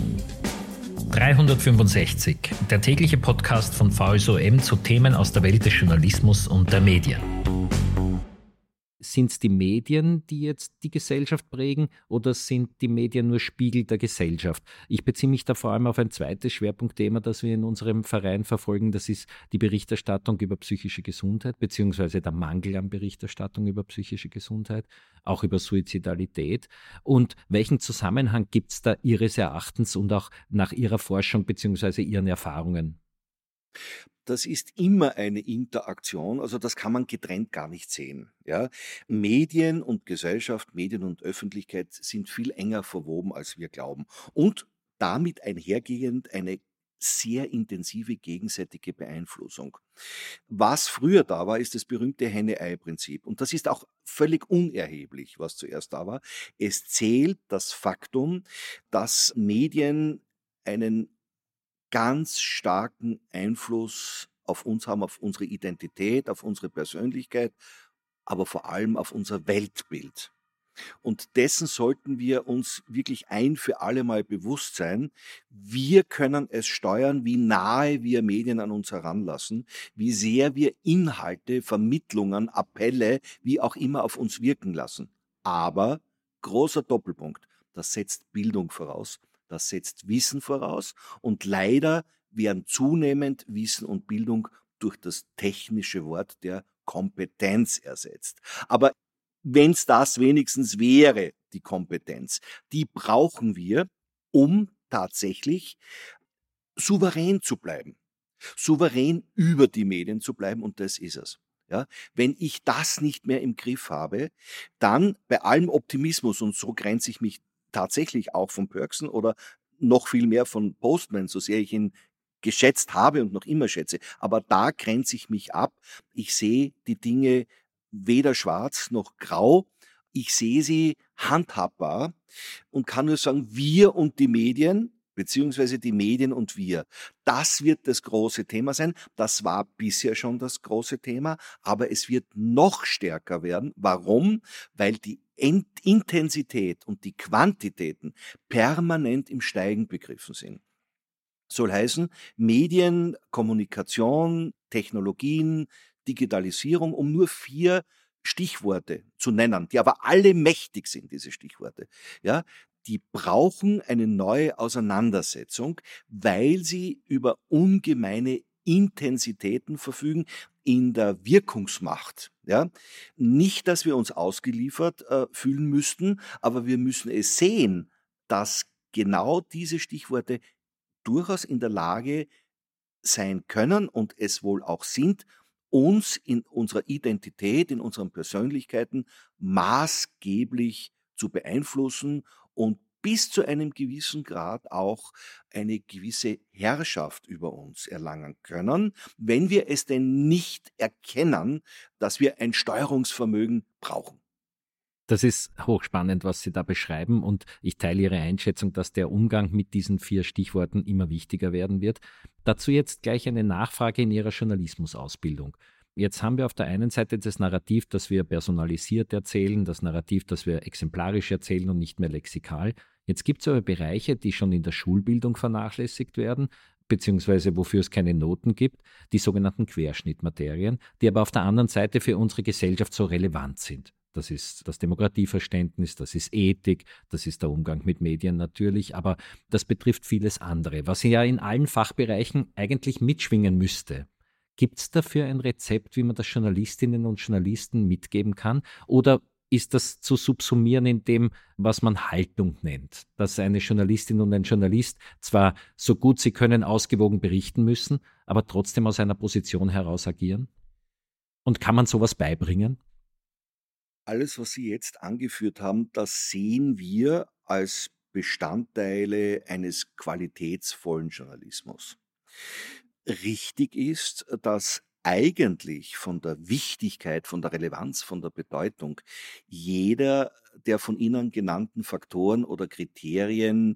365, der tägliche Podcast von VSOM zu Themen aus der Welt des Journalismus und der Medien. Sind es die Medien, die jetzt die Gesellschaft prägen, oder sind die Medien nur Spiegel der Gesellschaft? Ich beziehe mich da vor allem auf ein zweites Schwerpunktthema, das wir in unserem Verein verfolgen. Das ist die Berichterstattung über psychische Gesundheit, beziehungsweise der Mangel an Berichterstattung über psychische Gesundheit, auch über Suizidalität. Und welchen Zusammenhang gibt es da Ihres Erachtens und auch nach Ihrer Forschung beziehungsweise Ihren Erfahrungen? Das ist immer eine Interaktion, also das kann man getrennt gar nicht sehen. Ja? Medien und Gesellschaft, Medien und Öffentlichkeit sind viel enger verwoben, als wir glauben. Und damit einhergehend eine sehr intensive gegenseitige Beeinflussung. Was früher da war, ist das berühmte Henne-Ei-Prinzip. Und das ist auch völlig unerheblich, was zuerst da war. Es zählt das Faktum, dass Medien einen ganz starken Einfluss auf uns haben, auf unsere Identität, auf unsere Persönlichkeit, aber vor allem auf unser Weltbild. Und dessen sollten wir uns wirklich ein für alle Mal bewusst sein. Wir können es steuern, wie nahe wir Medien an uns heranlassen, wie sehr wir Inhalte, Vermittlungen, Appelle, wie auch immer auf uns wirken lassen. Aber, großer Doppelpunkt, das setzt Bildung voraus. Das setzt Wissen voraus und leider werden zunehmend Wissen und Bildung durch das technische Wort der Kompetenz ersetzt. Aber wenn es das wenigstens wäre, die Kompetenz, die brauchen wir, um tatsächlich souverän zu bleiben, souverän über die Medien zu bleiben, und das ist es. Ja, wenn ich das nicht mehr im Griff habe, dann bei allem Optimismus, und so grenze ich mich tatsächlich auch von Pörksen oder noch viel mehr von Postman, so sehr ich ihn geschätzt habe und noch immer schätze. Aber da grenze ich mich ab. Ich sehe die Dinge weder schwarz noch grau. Ich sehe sie handhabbar und kann nur sagen, wir und die Medien, beziehungsweise die Medien und wir. Das wird das große Thema sein. Das war bisher schon das große Thema, aber es wird noch stärker werden. Warum? Weil die Intensität und die Quantitäten permanent im Steigen begriffen sind. Soll heißen, Medien, Kommunikation, Technologien, Digitalisierung, um nur 4 Stichworte zu nennen, die aber alle mächtig sind, diese Stichworte. Ja, die brauchen eine neue Auseinandersetzung, weil sie über ungemeine Intensitäten verfügen in der Wirkungsmacht. Ja, nicht, dass wir uns ausgeliefert fühlen müssten, aber wir müssen es sehen, dass genau diese Stichworte durchaus in der Lage sein können und es wohl auch sind, uns in unserer Identität, in unseren Persönlichkeiten maßgeblich zu beeinflussen und bis zu einem gewissen Grad auch eine gewisse Herrschaft über uns erlangen können, wenn wir es denn nicht erkennen, dass wir ein Steuerungsvermögen brauchen. Das ist hochspannend, was Sie da beschreiben, und ich teile Ihre Einschätzung, dass der Umgang mit diesen 4 Stichworten immer wichtiger werden wird. Dazu jetzt gleich eine Nachfrage in Ihrer Journalismusausbildung. Jetzt haben wir auf der einen Seite das Narrativ, dass wir personalisiert erzählen, das Narrativ, dass wir exemplarisch erzählen und nicht mehr lexikal. Jetzt gibt es aber Bereiche, die schon in der Schulbildung vernachlässigt werden, beziehungsweise wofür es keine Noten gibt, die sogenannten Querschnittmaterien, die aber auf der anderen Seite für unsere Gesellschaft so relevant sind. Das ist das Demokratieverständnis, das ist Ethik, das ist der Umgang mit Medien natürlich, aber das betrifft vieles andere, was ja in allen Fachbereichen eigentlich mitschwingen müsste. Gibt es dafür ein Rezept, wie man das Journalistinnen und Journalisten mitgeben kann? Oder ist das zu subsumieren in dem, was man Haltung nennt? Dass eine Journalistin und ein Journalist zwar so gut sie können ausgewogen berichten müssen, aber trotzdem aus einer Position heraus agieren? Und kann man sowas beibringen? Alles, was Sie jetzt angeführt haben, das sehen wir als Bestandteile eines qualitätsvollen Journalismus. Richtig ist, dass eigentlich von der Wichtigkeit, von der Relevanz, von der Bedeutung jeder der von Ihnen genannten Faktoren oder Kriterien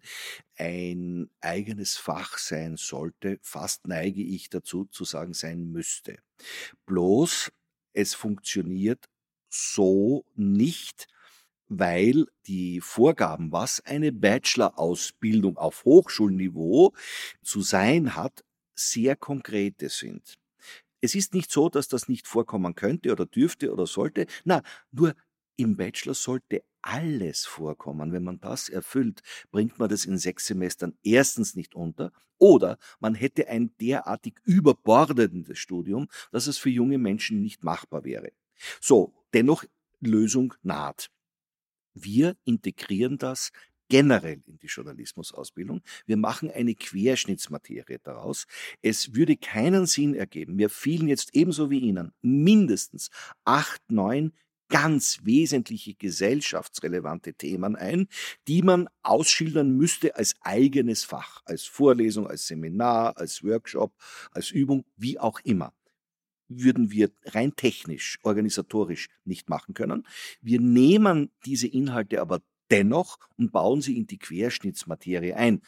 ein eigenes Fach sein sollte, fast neige ich dazu zu sagen, sein müsste. Bloß es funktioniert so nicht, weil die Vorgaben, was eine Bachelor-Ausbildung auf Hochschulniveau zu sein hat, sehr konkrete sind. Es ist nicht so, dass das nicht vorkommen könnte oder dürfte oder sollte. Na, nur im Bachelor sollte alles vorkommen. Wenn man das erfüllt, bringt man das in 6 Semestern erstens nicht unter, oder man hätte ein derartig überbordendes Studium, dass es für junge Menschen nicht machbar wäre. So, dennoch Lösung naht. Wir integrieren das generell in die Journalismusausbildung. Wir machen eine Querschnittsmaterie daraus. Es würde keinen Sinn ergeben. Mir fielen jetzt ebenso wie Ihnen mindestens 8, 9 ganz wesentliche gesellschaftsrelevante Themen ein, die man ausschildern müsste als eigenes Fach, als Vorlesung, als Seminar, als Workshop, als Übung, wie auch immer. Würden wir rein technisch, organisatorisch nicht machen können. Wir nehmen diese Inhalte aber dennoch und bauen sie in die Querschnittsmaterie ein.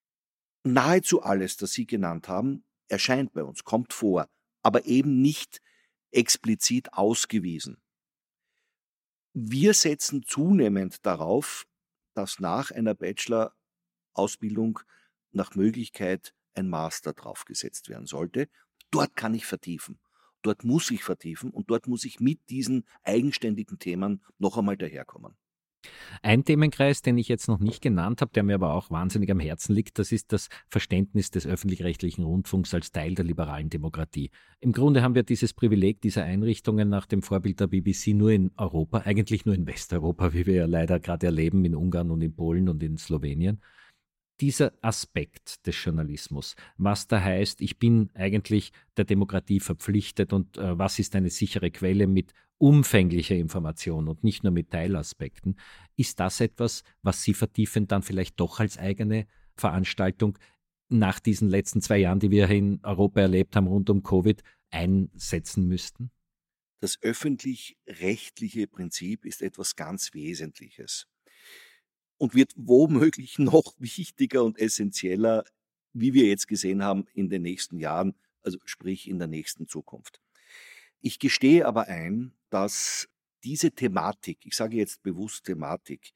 Nahezu alles, das Sie genannt haben, erscheint bei uns, kommt vor, aber eben nicht explizit ausgewiesen. Wir setzen zunehmend darauf, dass nach einer Bachelor-Ausbildung nach Möglichkeit ein Master draufgesetzt werden sollte. Dort kann ich vertiefen. Dort muss ich vertiefen und dort muss ich mit diesen eigenständigen Themen noch einmal daherkommen. Ein Themenkreis, den ich jetzt noch nicht genannt habe, der mir aber auch wahnsinnig am Herzen liegt, das ist das Verständnis des öffentlich-rechtlichen Rundfunks als Teil der liberalen Demokratie. Im Grunde haben wir dieses Privileg dieser Einrichtungen nach dem Vorbild der BBC nur in Europa, eigentlich nur in Westeuropa, wie wir ja leider gerade erleben, in Ungarn und in Polen und in Slowenien. Dieser Aspekt des Journalismus, was da heißt, ich bin eigentlich der Demokratie verpflichtet und was ist eine sichere Quelle mit umfänglicher Information und nicht nur mit Teilaspekten, ist das etwas, was Sie vertiefend dann vielleicht doch als eigene Veranstaltung nach diesen letzten 2 Jahren, die wir in Europa erlebt haben, rund um Covid, einsetzen müssten? Das öffentlich-rechtliche Prinzip ist etwas ganz Wesentliches und wird womöglich noch wichtiger und essentieller, wie wir jetzt gesehen haben, in den nächsten Jahren, also sprich in der nächsten Zukunft. Ich gestehe aber ein, dass diese Thematik, ich sage jetzt bewusst Thematik,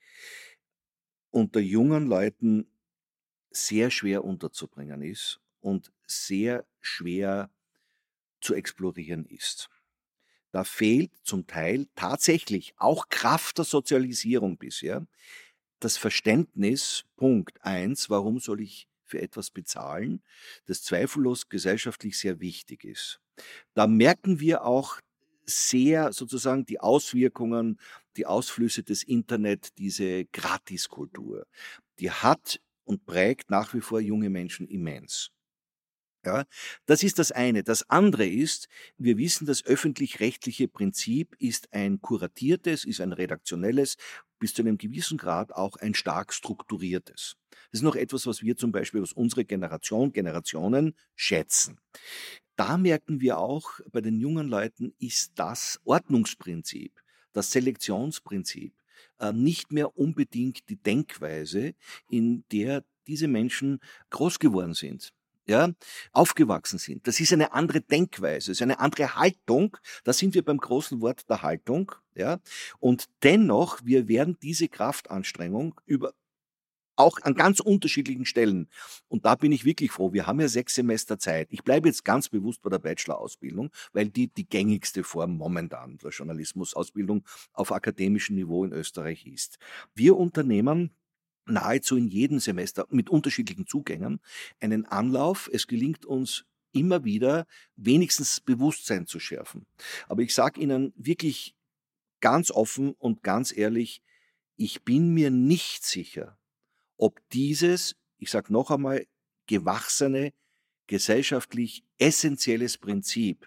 unter jungen Leuten sehr schwer unterzubringen ist und sehr schwer zu explorieren ist. Da fehlt zum Teil tatsächlich auch Kraft der Sozialisierung bisher das Verständnis, Punkt 1, warum soll ich für etwas bezahlen, das zweifellos gesellschaftlich sehr wichtig ist. Da merken wir auch sehr sozusagen die Auswirkungen, die Ausflüsse des Internet, diese Gratiskultur. Die hat und prägt nach wie vor junge Menschen immens. Ja, das ist das eine. Das andere ist, wir wissen, das öffentlich-rechtliche Prinzip ist ein kuratiertes, ist ein redaktionelles, bis zu einem gewissen Grad auch ein stark strukturiertes. Das ist noch etwas, was wir zum Beispiel aus unserer Generationen schätzen. Da merken wir auch, bei den jungen Leuten ist das Ordnungsprinzip, das Selektionsprinzip nicht mehr unbedingt die Denkweise, in der diese Menschen groß geworden sind. Ja, aufgewachsen sind. Das ist eine andere Denkweise, ist eine andere Haltung. Da sind wir beim großen Wort der Haltung. Ja, und dennoch, wir werden diese Kraftanstrengung auch an ganz unterschiedlichen Stellen. Und da bin ich wirklich froh. Wir haben ja 6 Semester Zeit. Ich bleibe jetzt ganz bewusst bei der Bachelor-Ausbildung, weil die gängigste Form momentan der Journalismusausbildung auf akademischem Niveau in Österreich ist. Wir Unternehmen nahezu in jedem Semester mit unterschiedlichen Zugängen einen Anlauf. Es gelingt uns immer wieder, wenigstens Bewusstsein zu schärfen. Aber ich sage Ihnen wirklich ganz offen und ganz ehrlich, ich bin mir nicht sicher, ob dieses, ich sage noch einmal, gewachsene, gesellschaftlich essentielles Prinzip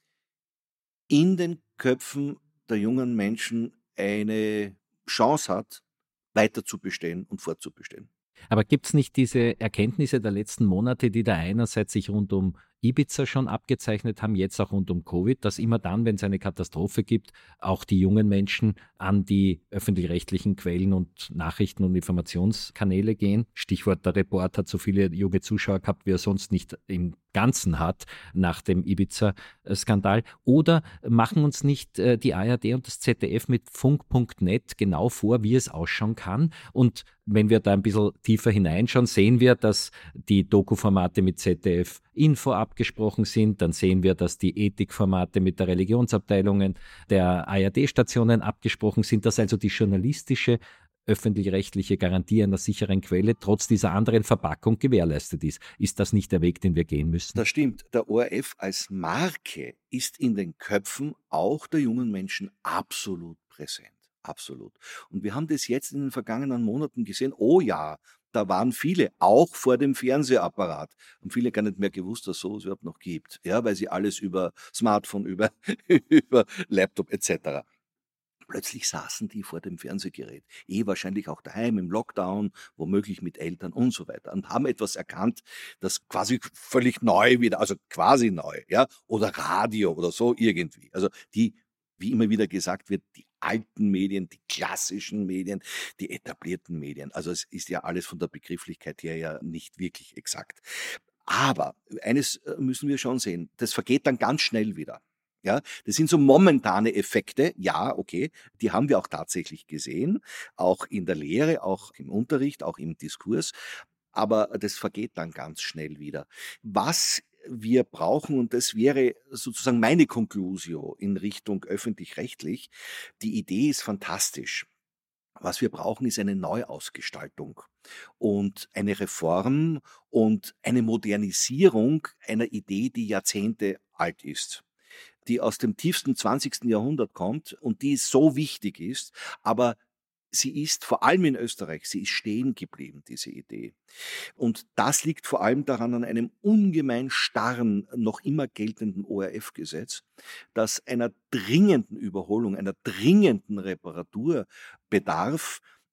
in den Köpfen der jungen Menschen eine Chance hat, weiter zu bestehen und fortzubestehen. Aber gibt es nicht diese Erkenntnisse der letzten Monate, die da einerseits sich rund um Ibiza schon abgezeichnet haben, jetzt auch rund um Covid, dass immer dann, wenn es eine Katastrophe gibt, auch die jungen Menschen an die öffentlich-rechtlichen Quellen und Nachrichten- und Informationskanäle gehen? Stichwort, der Report hat so viele junge Zuschauer gehabt, wie er sonst nicht im Ganzen hat nach dem Ibiza-Skandal. Oder machen uns nicht die ARD und das ZDF mit Funk.net genau vor, wie es ausschauen kann? Und wenn wir da ein bisschen tiefer hineinschauen, sehen wir, dass die Doku-Formate mit ZDF Info abgesprochen sind. Dann sehen wir, dass die Ethikformate mit der Religionsabteilungen der ARD-Stationen abgesprochen sind, dass also die journalistische öffentlich-rechtliche Garantie einer sicheren Quelle trotz dieser anderen Verpackung gewährleistet ist. Ist das nicht der Weg, den wir gehen müssen? Das stimmt. Der ORF als Marke ist in den Köpfen auch der jungen Menschen absolut präsent. Absolut. Und wir haben das jetzt in den vergangenen Monaten gesehen. Oh ja, da waren viele, auch vor dem Fernsehapparat. Und viele gar nicht mehr gewusst, dass es sowas überhaupt noch gibt. Ja, weil sie alles über Smartphone, über Laptop etc. Plötzlich saßen die vor dem Fernsehgerät, wahrscheinlich auch daheim im Lockdown, womöglich mit Eltern und so weiter, und haben etwas erkannt, das quasi völlig neu wieder, also quasi neu, ja, oder Radio oder so irgendwie. Also die, wie immer wieder gesagt wird, die alten Medien, die klassischen Medien, die etablierten Medien. Also es ist ja alles von der Begrifflichkeit her ja nicht wirklich exakt. Aber eines müssen wir schon sehen, das vergeht dann ganz schnell wieder. Ja, das sind so momentane Effekte. Ja, okay, die haben wir auch tatsächlich gesehen, auch in der Lehre, auch im Unterricht, auch im Diskurs. Aber das vergeht dann ganz schnell wieder. Was wir brauchen, und das wäre sozusagen meine Conclusio in Richtung öffentlich-rechtlich, die Idee ist fantastisch. Was wir brauchen, ist eine Neuausgestaltung und eine Reform und eine Modernisierung einer Idee, die Jahrzehnte alt ist, die aus dem tiefsten 20. Jahrhundert kommt und die so wichtig ist, aber sie ist vor allem in Österreich, sie ist stehen geblieben, diese Idee. Und das liegt vor allem daran an einem ungemein starren, noch immer geltenden ORF-Gesetz, das einer dringenden Überholung, einer dringenden Reparatur bedarf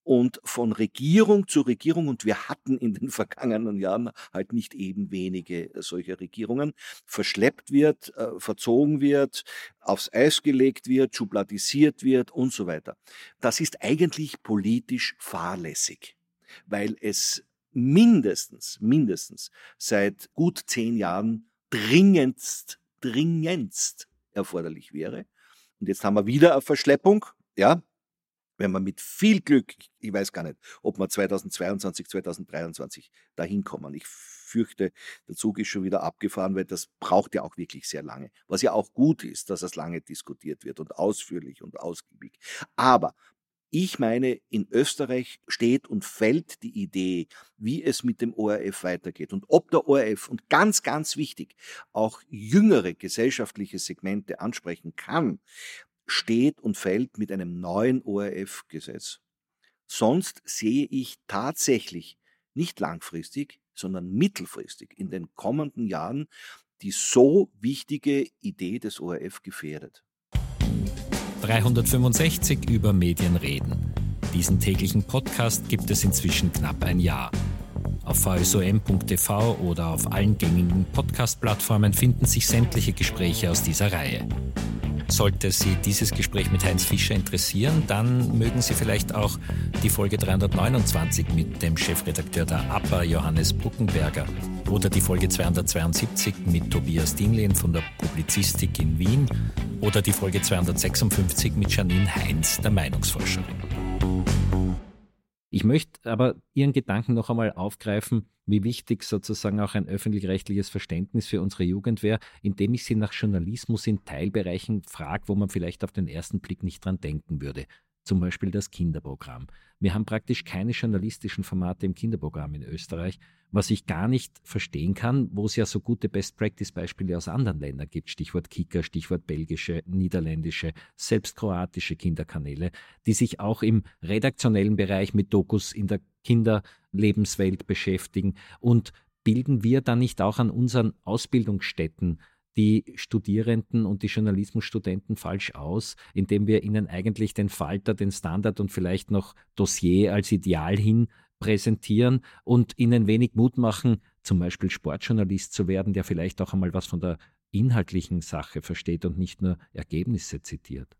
und von Regierung zu Regierung, und wir hatten in den vergangenen Jahren halt nicht eben wenige solcher Regierungen, verschleppt wird, verzogen wird, aufs Eis gelegt wird, schubladisiert wird und so weiter. Das ist eigentlich politisch fahrlässig, weil es mindestens seit gut 10 Jahren dringendst erforderlich wäre. Und jetzt haben wir wieder eine Verschleppung, ja. Wenn man mit viel Glück, ich weiß gar nicht, ob wir 2022, 2023 dahin kommen. Ich fürchte, der Zug ist schon wieder abgefahren, weil das braucht ja auch wirklich sehr lange. Was ja auch gut ist, dass es lange diskutiert wird und ausführlich und ausgiebig. Aber ich meine, in Österreich steht und fällt die Idee, wie es mit dem ORF weitergeht und ob der ORF, und ganz, ganz wichtig, auch jüngere gesellschaftliche Segmente ansprechen kann, steht und fällt mit einem neuen ORF-Gesetz. Sonst sehe ich tatsächlich nicht langfristig, sondern mittelfristig in den kommenden Jahren die so wichtige Idee des ORF gefährdet. 365 über Medien reden. Diesen täglichen Podcast gibt es inzwischen knapp ein Jahr. Auf vsom.tv oder auf allen gängigen Podcast-Plattformen finden sich sämtliche Gespräche aus dieser Reihe. Sollte Sie dieses Gespräch mit Heinz Fischer interessieren, dann mögen Sie vielleicht auch die Folge 329 mit dem Chefredakteur der APA, Johannes Bruckenberger, oder die Folge 272 mit Tobias Dinglin von der Publizistik in Wien oder die Folge 256 mit Janine Heinz, der Meinungsforscherin. Ich möchte aber Ihren Gedanken noch einmal aufgreifen, wie wichtig sozusagen auch ein öffentlich-rechtliches Verständnis für unsere Jugend wäre, indem ich Sie nach Journalismus in Teilbereichen frage, wo man vielleicht auf den ersten Blick nicht dran denken würde. Zum Beispiel das Kinderprogramm. Wir haben praktisch keine journalistischen Formate im Kinderprogramm in Österreich, was ich gar nicht verstehen kann, wo es ja so gute Best-Practice-Beispiele aus anderen Ländern gibt. Stichwort Kika, Stichwort belgische, niederländische, selbst kroatische Kinderkanäle, die sich auch im redaktionellen Bereich mit Dokus in der Kinderlebenswelt beschäftigen. Und bilden wir dann nicht auch an unseren Ausbildungsstätten die Studierenden und die Journalismusstudenten falsch aus, indem wir ihnen eigentlich den Falter, den Standard und vielleicht noch Dossier als Ideal hin präsentieren und ihnen wenig Mut machen, zum Beispiel Sportjournalist zu werden, der vielleicht auch einmal was von der inhaltlichen Sache versteht und nicht nur Ergebnisse zitiert.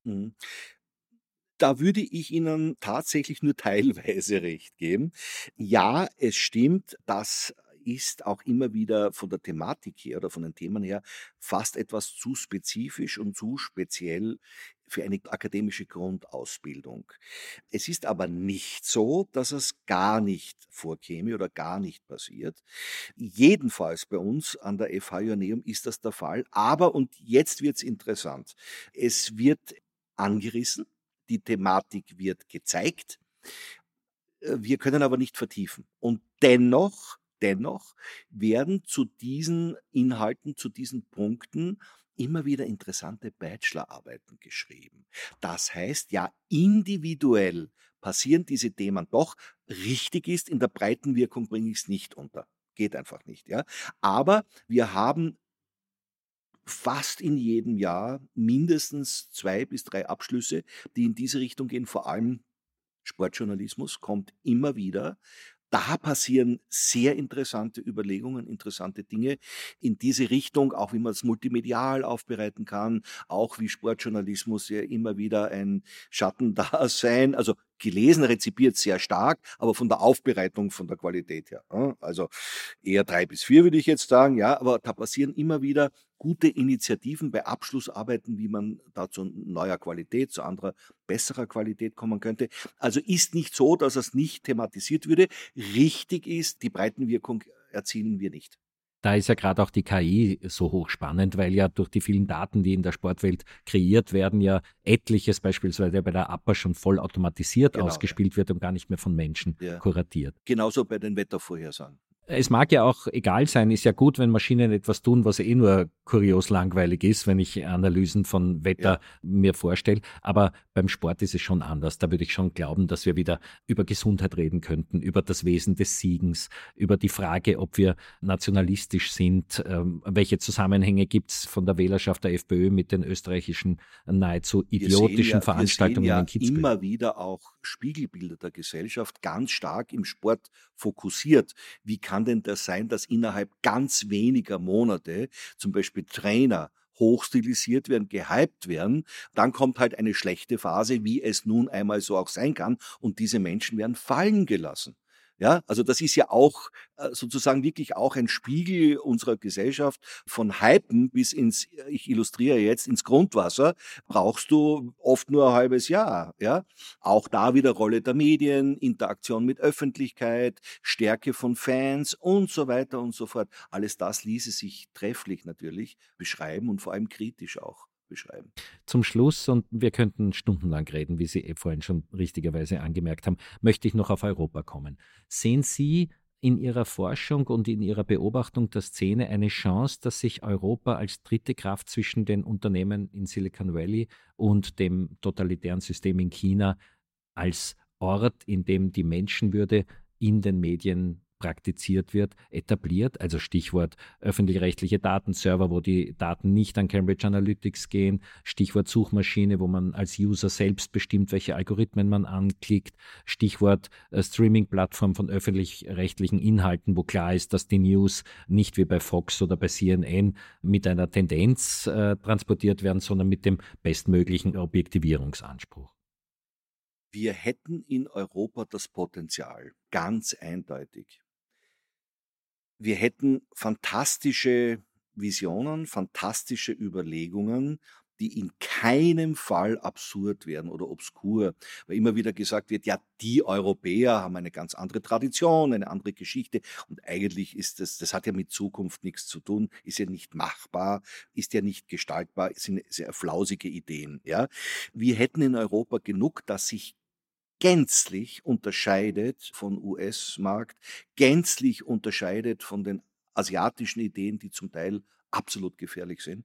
Da würde ich Ihnen tatsächlich nur teilweise recht geben. Ja, es stimmt, dass ist auch immer wieder von der Thematik her oder von den Themen her fast etwas zu spezifisch und zu speziell für eine akademische Grundausbildung. Es ist aber nicht so, dass es gar nicht vorkäme oder gar nicht passiert. Jedenfalls bei uns an der FH Joanneum ist das der Fall. Aber, und jetzt wird es interessant, es wird angerissen, die Thematik wird gezeigt, wir können aber nicht vertiefen. Und dennoch werden zu diesen Inhalten, zu diesen Punkten immer wieder interessante Bachelorarbeiten geschrieben. Das heißt, ja, individuell passieren diese Themen doch. Richtig ist, in der breiten Wirkung bringe ich es nicht unter. Geht einfach nicht, ja. Aber wir haben fast in jedem Jahr mindestens 2 bis 3 Abschlüsse, die in diese Richtung gehen. Vor allem Sportjournalismus kommt immer wieder. Da passieren sehr interessante Überlegungen, interessante Dinge in diese Richtung, auch wie man es multimedial aufbereiten kann, auch wie Sportjournalismus ja immer wieder ein Schattendasein, also gelesen, rezipiert sehr stark, aber von der Aufbereitung, von der Qualität her. Also eher 3 bis 4 würde ich jetzt sagen, ja, aber da passieren immer wieder gute Initiativen bei Abschlussarbeiten, wie man da zu neuer Qualität, zu anderer, besserer Qualität kommen könnte. Also ist nicht so, dass es nicht thematisiert würde. Richtig ist, die Breitenwirkung erzielen wir nicht. Da ist ja gerade auch die KI so hochspannend, weil ja durch die vielen Daten, die in der Sportwelt kreiert werden, ja etliches beispielsweise bei der APA schon voll automatisiert ausgespielt wird und gar nicht mehr von Menschen kuratiert. Genauso bei den Wettervorhersagen. Es mag ja auch egal sein, ist ja gut, wenn Maschinen etwas tun, was eh nur kurios langweilig ist, wenn ich Analysen von Wetter mir vorstelle. Aber beim Sport ist es schon anders. Da würde ich schon glauben, dass wir wieder über Gesundheit reden könnten, über das Wesen des Siegens, über die Frage, ob wir nationalistisch sind, welche Zusammenhänge gibt es von der Wählerschaft der FPÖ mit den österreichischen nahezu idiotischen Veranstaltungen in in Kitzbühel. Immer wieder auch Spiegelbilder der Gesellschaft ganz stark im Sport fokussiert. Wie kann denn das sein, dass innerhalb ganz weniger Monate zum Beispiel Trainer hochstilisiert werden, gehypt werden, dann kommt halt eine schlechte Phase, wie es nun einmal so auch sein kann, und diese Menschen werden fallen gelassen. Ja, also das ist ja auch sozusagen wirklich auch ein Spiegel unserer Gesellschaft. Von Hypen bis ins, ich illustriere jetzt, ins Grundwasser, brauchst du oft nur ein halbes Jahr. Ja, auch da wieder Rolle der Medien, Interaktion mit Öffentlichkeit, Stärke von Fans und so weiter und so fort. Alles das ließe sich trefflich natürlich beschreiben und vor allem kritisch auch beschreiben. Zum Schluss, und wir könnten stundenlang reden, wie Sie vorhin schon richtigerweise angemerkt haben, möchte ich noch auf Europa kommen. Sehen Sie in Ihrer Forschung und in Ihrer Beobachtung der Szene eine Chance, dass sich Europa als dritte Kraft zwischen den Unternehmen in Silicon Valley und dem totalitären System in China als Ort, in dem die Menschenwürde in den Medien praktiziert wird, etabliert? Also Stichwort öffentlich-rechtliche Datenserver, wo die Daten nicht an Cambridge Analytics gehen, Stichwort Suchmaschine, wo man als User selbst bestimmt, welche Algorithmen man anklickt, Stichwort Streaming-Plattform von öffentlich-rechtlichen Inhalten, wo klar ist, dass die News nicht wie bei Fox oder bei CNN mit einer Tendenz transportiert werden, sondern mit dem bestmöglichen Objektivierungsanspruch. Wir hätten in Europa das Potenzial, ganz eindeutig. Wir hätten fantastische Visionen, fantastische Überlegungen, die in keinem Fall absurd werden oder obskur, weil immer wieder gesagt wird, ja, die Europäer haben eine ganz andere Tradition, eine andere Geschichte, und eigentlich ist das hat ja mit Zukunft nichts zu tun, ist ja nicht machbar, ist ja nicht gestaltbar, sind sehr flausige Ideen. Ja? Wir hätten in Europa genug, das sich gänzlich unterscheidet vom US-Markt, gänzlich unterscheidet von den asiatischen Ideen, die zum Teil absolut gefährlich sind.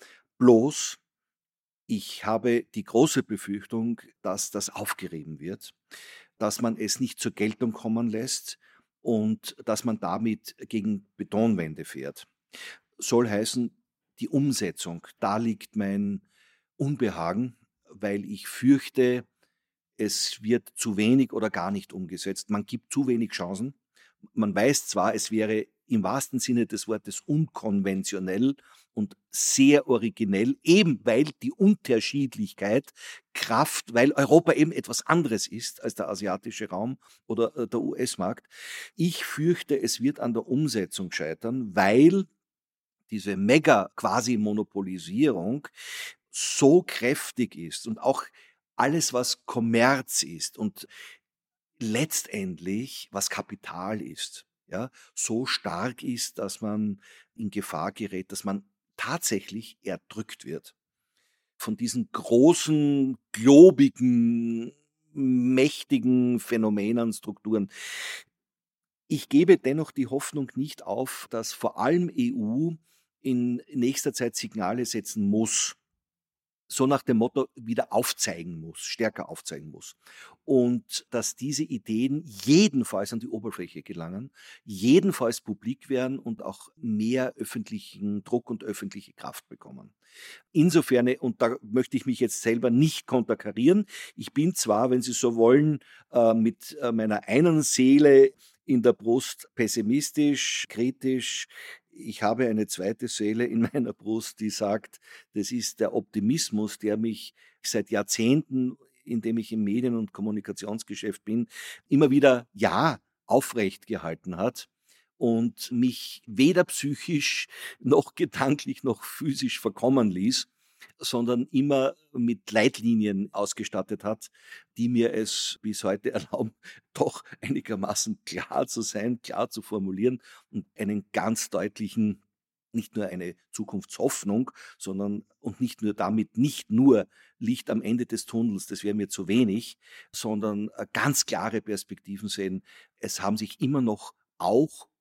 Bloß, ich habe die große Befürchtung, dass das aufgerieben wird, dass man es nicht zur Geltung kommen lässt und dass man damit gegen Betonwände fährt. Soll heißen, die Umsetzung, da liegt mein Unbehagen, weil ich fürchte, es wird zu wenig oder gar nicht umgesetzt. Man gibt zu wenig Chancen. Man weiß zwar, es wäre im wahrsten Sinne des Wortes unkonventionell und sehr originell, eben weil die Unterschiedlichkeit Kraft, weil Europa eben etwas anderes ist als der asiatische Raum oder der US-Markt. Ich fürchte, es wird an der Umsetzung scheitern, weil diese Mega-Quasi-Monopolisierung so kräftig ist und auch alles, was Kommerz ist und letztendlich, was Kapital ist, ja, so stark ist, dass man in Gefahr gerät, dass man tatsächlich erdrückt wird von diesen großen, globigen, mächtigen Phänomenen, Strukturen. Ich gebe dennoch die Hoffnung nicht auf, dass vor allem EU in nächster Zeit Signale setzen muss, so nach dem Motto wieder aufzeigen muss, stärker aufzeigen muss. Und dass diese Ideen jedenfalls an die Oberfläche gelangen, jedenfalls publik werden und auch mehr öffentlichen Druck und öffentliche Kraft bekommen. Insofern, und da möchte ich mich jetzt selber nicht konterkarieren, ich bin zwar, wenn Sie so wollen, mit meiner einen Seele in der Brust pessimistisch, kritisch. Ich habe eine zweite Seele in meiner Brust, die sagt, das ist der Optimismus, der mich seit Jahrzehnten, in dem ich im Medien- und Kommunikationsgeschäft bin, immer wieder, aufrecht gehalten hat und mich weder psychisch noch gedanklich noch physisch verkommen ließ, sondern immer mit Leitlinien ausgestattet hat, die mir es bis heute erlauben, doch einigermaßen klar zu sein, klar zu formulieren und einen ganz deutlichen, nicht nur eine Zukunftshoffnung, sondern und nicht nur Licht am Ende des Tunnels, das wäre mir zu wenig, sondern ganz klare Perspektiven sehen. Es haben sich immer noch auch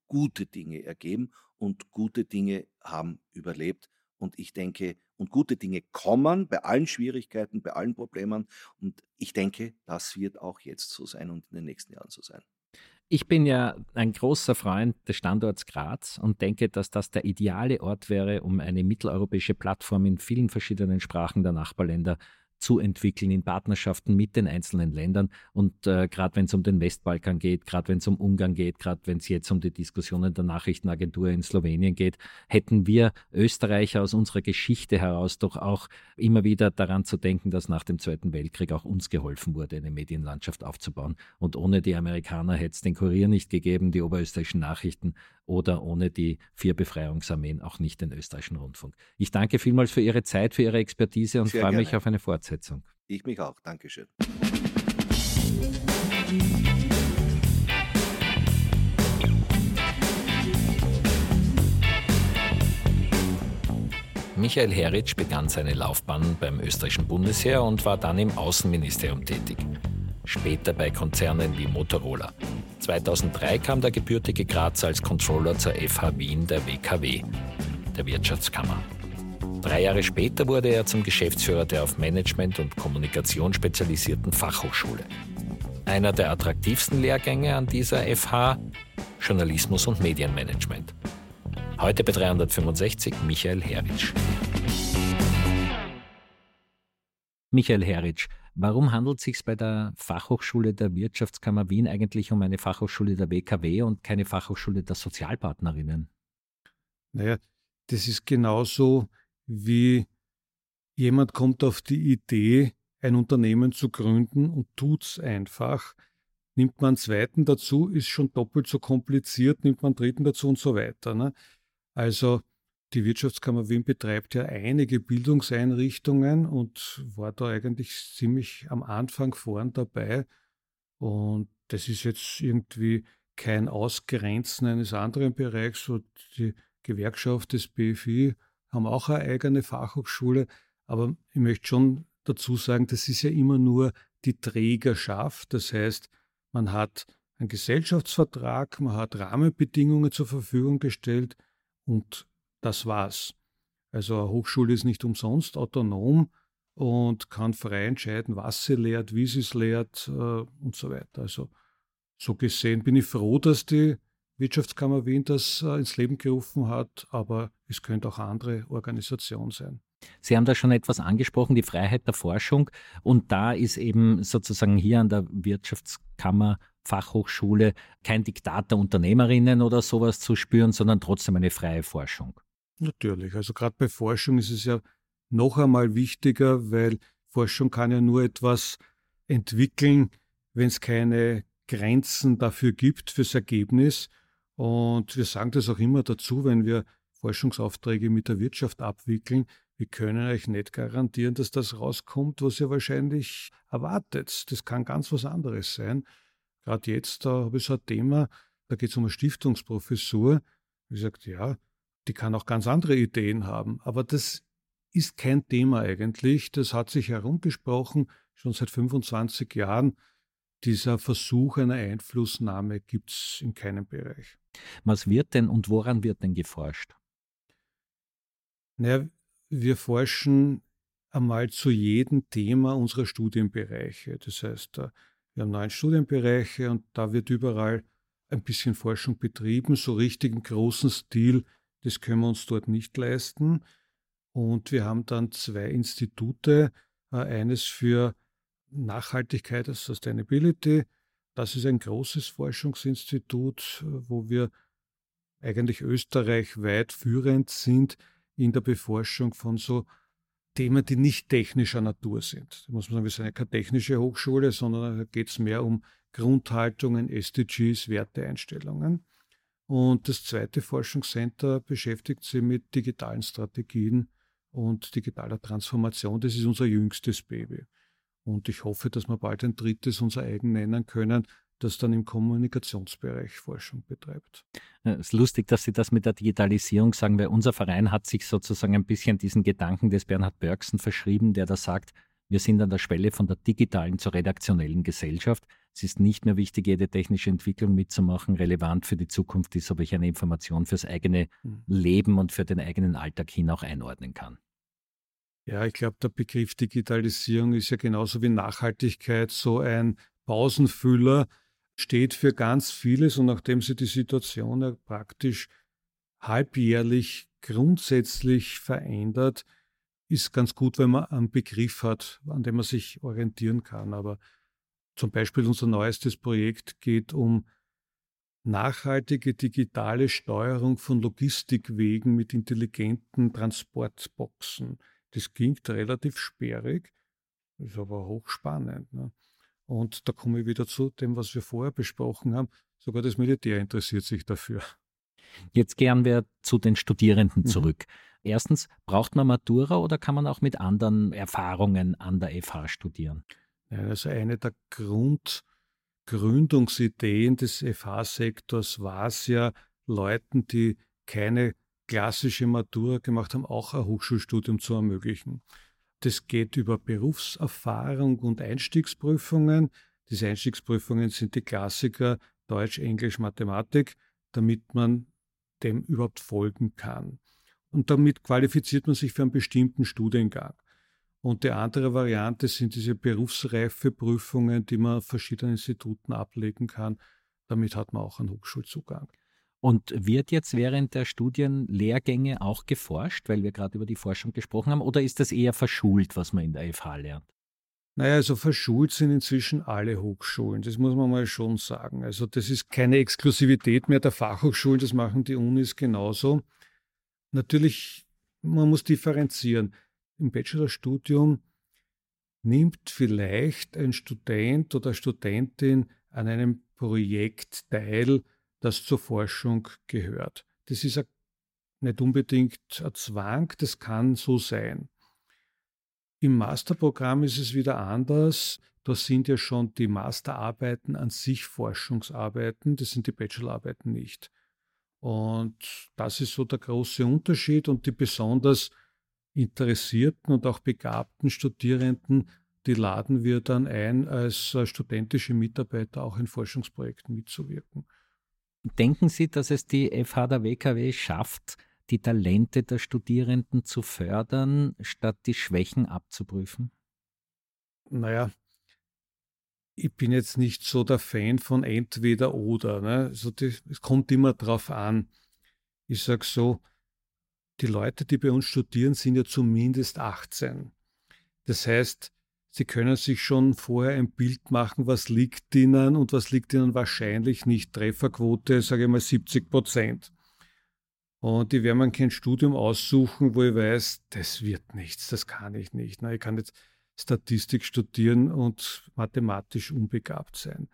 gute Dinge ergeben und gute Dinge haben überlebt. Und ich denke, und gute Dinge kommen bei allen Schwierigkeiten, bei allen Problemen. Und ich denke, das wird auch jetzt so sein und in den nächsten Jahren so sein. Ich bin ja ein großer Freund des Standorts Graz und denke, dass das der ideale Ort wäre, um eine mitteleuropäische Plattform in vielen verschiedenen Sprachen der Nachbarländer zu entwickeln, in Partnerschaften mit den einzelnen Ländern. Und gerade wenn es um den Westbalkan geht, gerade wenn es um Ungarn geht, gerade wenn es jetzt um die Diskussionen der Nachrichtenagentur in Slowenien geht, hätten wir Österreicher aus unserer Geschichte heraus doch auch immer wieder daran zu denken, dass nach dem Zweiten Weltkrieg auch uns geholfen wurde, eine Medienlandschaft aufzubauen. Und ohne die Amerikaner hätte es den Kurier nicht gegeben, die oberösterreichischen Nachrichten, oder ohne die 4 Befreiungsarmeen auch nicht den österreichischen Rundfunk. Ich danke vielmals für Ihre Zeit, für Ihre Expertise und freue mich auf eine Fortsetzung. Ich mich auch. Dankeschön. Michael Heritzsch begann seine Laufbahn beim österreichischen Bundesheer und war dann im Außenministerium tätig. Später bei Konzernen wie Motorola. 2003 kam der gebürtige Grazer als Controller zur FH Wien der WKW, der Wirtschaftskammer. 3 Jahre später wurde er zum Geschäftsführer der auf Management und Kommunikation spezialisierten Fachhochschule. Einer der attraktivsten Lehrgänge an dieser FH, Journalismus und Medienmanagement. Heute bei 365 Michael Heritzsch. Michael Heritzsch, warum handelt es sich bei der Fachhochschule der Wirtschaftskammer Wien eigentlich um eine Fachhochschule der WKW und keine Fachhochschule der Sozialpartnerinnen? Naja, das ist genauso wie jemand kommt auf die Idee, ein Unternehmen zu gründen und tut es einfach. Nimmt man einen zweiten dazu, ist schon doppelt so kompliziert, nimmt man einen dritten dazu und so weiter. Ne? Also die Wirtschaftskammer Wien betreibt ja einige Bildungseinrichtungen und war da eigentlich ziemlich am Anfang vorn dabei. Und das ist jetzt irgendwie kein Ausgrenzen eines anderen Bereichs. So die Gewerkschaft des BFI haben auch eine eigene Fachhochschule. Aber ich möchte schon dazu sagen, das ist ja immer nur die Trägerschaft. Das heißt, man hat einen Gesellschaftsvertrag, man hat Rahmenbedingungen zur Verfügung gestellt und das war's. Also eine Hochschule ist nicht umsonst autonom und kann frei entscheiden, was sie lehrt, wie sie es lehrt und so weiter. Also so gesehen bin ich froh, dass die Wirtschaftskammer Wien das ins Leben gerufen hat, aber es könnte auch eine andere Organisation sein. Sie haben da schon etwas angesprochen, die Freiheit der Forschung. Und da ist eben sozusagen hier an der Wirtschaftskammer Fachhochschule kein Diktat der Unternehmerinnen oder sowas zu spüren, sondern trotzdem eine freie Forschung. Natürlich. Also gerade bei Forschung ist es ja noch einmal wichtiger, weil Forschung kann ja nur etwas entwickeln, wenn es keine Grenzen dafür gibt, fürs Ergebnis. Und wir sagen das auch immer dazu, wenn wir Forschungsaufträge mit der Wirtschaft abwickeln. Wir können euch nicht garantieren, dass das rauskommt, was ihr wahrscheinlich erwartet. Das kann ganz was anderes sein. Gerade jetzt, da habe ich so ein Thema, da geht es um eine Stiftungsprofessur. Wie gesagt, ja, die kann auch ganz andere Ideen haben. Aber das ist kein Thema eigentlich. Das hat sich herumgesprochen, schon seit 25 Jahren. Dieser Versuch einer Einflussnahme gibt es in keinem Bereich. Was wird denn und woran wird denn geforscht? Naja, wir forschen einmal zu jedem Thema unserer Studienbereiche. Das heißt, wir haben 9 Studienbereiche und da wird überall ein bisschen Forschung betrieben. So richtig im großen Stil, das können wir uns dort nicht leisten. Und wir haben dann 2 Institute, eines für Nachhaltigkeit, Sustainability. Das ist ein großes Forschungsinstitut, wo wir eigentlich österreichweit führend sind in der Beforschung von so Themen, die nicht technischer Natur sind. Da muss man sagen, wir sind ja keine technische Hochschule, sondern da geht es mehr um Grundhaltungen, SDGs, Werteeinstellungen. Und das zweite Forschungscenter beschäftigt sich mit digitalen Strategien und digitaler Transformation. Das ist unser jüngstes Baby. Und ich hoffe, dass wir bald ein drittes unser eigen nennen können, das dann im Kommunikationsbereich Forschung betreibt. Es ist lustig, dass Sie das mit der Digitalisierung sagen, weil unser Verein hat sich sozusagen ein bisschen diesen Gedanken des Bernhard Börksen verschrieben, der da sagt, Wir sind an der Schwelle von der digitalen zur redaktionellen Gesellschaft. Es ist nicht mehr wichtig, jede technische Entwicklung mitzumachen. Relevant für die Zukunft ist, ob ich eine Information fürs eigene Leben und für den eigenen Alltag hin auch einordnen kann. Ja, ich glaube, der Begriff Digitalisierung ist ja genauso wie Nachhaltigkeit so ein Pausenfüller, steht für ganz vieles. Und nachdem sich die Situation ja praktisch halbjährlich grundsätzlich verändert, ist ganz gut, wenn man einen Begriff hat, an dem man sich orientieren kann. Aber zum Beispiel unser neuestes Projekt geht um nachhaltige digitale Steuerung von Logistikwegen mit intelligenten Transportboxen. Das klingt relativ sperrig, ist aber hochspannend. Ne? Und da komme ich wieder zu dem, was wir vorher besprochen haben. Sogar das Militär interessiert sich dafür. Jetzt kehren wir zu den Studierenden zurück. Erstens, braucht man Matura oder kann man auch mit anderen Erfahrungen an der FH studieren? Ja, also eine der Gründungsideen des FH-Sektors war es ja, Leuten, die keine klassische Matura gemacht haben, auch ein Hochschulstudium zu ermöglichen. Das geht über Berufserfahrung und Einstiegsprüfungen. Diese Einstiegsprüfungen sind die Klassiker Deutsch, Englisch, Mathematik, damit man dem überhaupt folgen kann. Und damit qualifiziert man sich für einen bestimmten Studiengang. Und die andere Variante sind diese Berufsreifeprüfungen, die man auf verschiedenen Instituten ablegen kann. Damit hat man auch einen Hochschulzugang. Und wird jetzt während der Studienlehrgänge auch geforscht, weil wir gerade über die Forschung gesprochen haben, oder ist das eher verschult, was man in der FH lernt? Naja, also verschult sind inzwischen alle Hochschulen, das muss man mal schon sagen. Also das ist keine Exklusivität mehr der Fachhochschulen, das machen die Unis genauso. Natürlich, man muss differenzieren. Im Bachelorstudium nimmt vielleicht ein Student oder Studentin an einem Projekt teil, das zur Forschung gehört. Das ist nicht unbedingt ein Zwang, das kann so sein. Im Masterprogramm ist es wieder anders. Da sind ja schon die Masterarbeiten an sich Forschungsarbeiten, das sind die Bachelorarbeiten nicht. Und das ist so der große Unterschied, und die besonders interessierten und auch begabten Studierenden, die laden wir dann ein, als studentische Mitarbeiter auch in Forschungsprojekten mitzuwirken. Denken Sie, dass es die FH der WKW schafft, die Talente der Studierenden zu fördern, statt die Schwächen abzuprüfen? Naja, ich bin jetzt nicht so der Fan von entweder oder. Ne? Also es kommt immer drauf an. Ich sage so, die Leute, die bei uns studieren, sind ja zumindest 18. Das heißt, sie können sich schon vorher ein Bild machen, was liegt ihnen und was liegt ihnen wahrscheinlich nicht. Trefferquote, sage ich mal 70%. Und ich werde mir kein Studium aussuchen, wo ich weiß, das wird nichts, das kann ich nicht. Ich kann jetzt Statistik studieren und mathematisch unbegabt sein.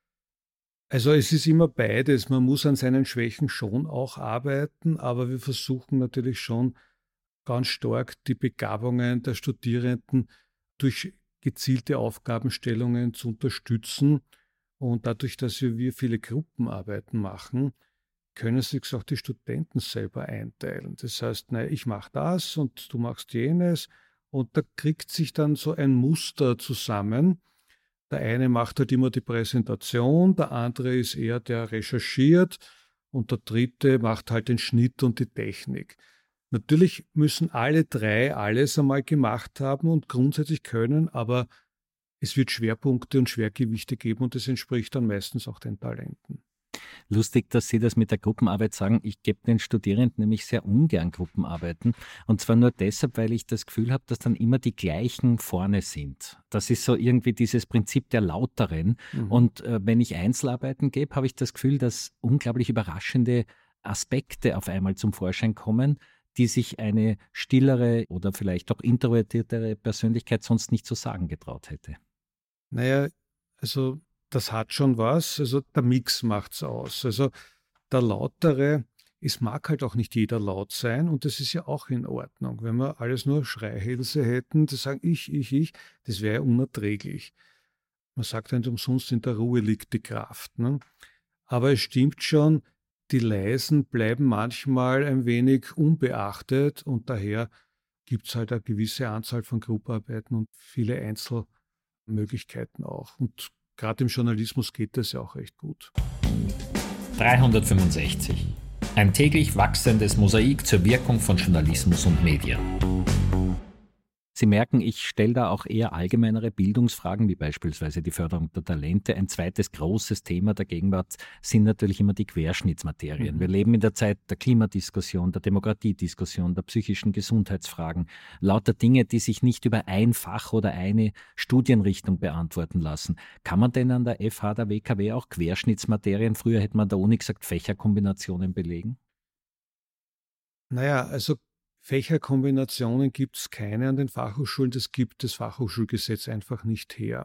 Also es ist immer beides. Man muss an seinen Schwächen schon auch arbeiten, aber wir versuchen natürlich schon ganz stark die Begabungen der Studierenden durch gezielte Aufgabenstellungen zu unterstützen. Und dadurch, dass wir viele Gruppenarbeiten machen, können sich auch die Studenten selber einteilen. Das heißt, ich mache das und du machst jenes, und da kriegt sich dann so ein Muster zusammen. Der eine macht halt immer die Präsentation, der andere ist eher der recherchiert und der dritte macht halt den Schnitt und die Technik. Natürlich müssen alle drei alles einmal gemacht haben und grundsätzlich können, aber es wird Schwerpunkte und Schwergewichte geben und das entspricht dann meistens auch den Talenten. Lustig, dass Sie das mit der Gruppenarbeit sagen. Ich gebe den Studierenden nämlich sehr ungern Gruppenarbeiten. Und zwar nur deshalb, weil ich das Gefühl habe, dass dann immer die gleichen vorne sind. Das ist so irgendwie dieses Prinzip der Lauteren. Und wenn ich Einzelarbeiten gebe, habe ich das Gefühl, dass unglaublich überraschende Aspekte auf einmal zum Vorschein kommen, die sich eine stillere oder vielleicht auch introvertiertere Persönlichkeit sonst nicht zu sagen getraut hätte. Naja, also das hat schon was, also der Mix macht's aus. Also der Lautere, es mag halt auch nicht jeder laut sein und das ist ja auch in Ordnung. Wenn wir alles nur Schreihälse hätten, die sagen ich, das wäre ja unerträglich. Man sagt nicht umsonst, in der Ruhe liegt die Kraft. Ne? Aber es stimmt schon, die Leisen bleiben manchmal ein wenig unbeachtet und daher gibt es halt eine gewisse Anzahl von Gruppenarbeiten und viele Einzelmöglichkeiten auch. Und gerade im Journalismus geht das ja auch recht gut. 365. Ein täglich wachsendes Mosaik zur Wirkung von Journalismus und Medien. Sie merken, ich stelle da auch eher allgemeinere Bildungsfragen, wie beispielsweise die Förderung der Talente. Ein zweites großes Thema der Gegenwart sind natürlich immer die Querschnittsmaterien. Wir leben in der Zeit der Klimadiskussion, der Demokratiediskussion, der psychischen Gesundheitsfragen. Lauter Dinge, die sich nicht über ein Fach oder eine Studienrichtung beantworten lassen. Kann man denn an der FH, der WKW auch Querschnittsmaterien, früher hätte man an der Uni gesagt, Fächerkombinationen belegen? Naja, also Fächerkombinationen gibt es keine an den Fachhochschulen, das gibt das Fachhochschulgesetz einfach nicht her.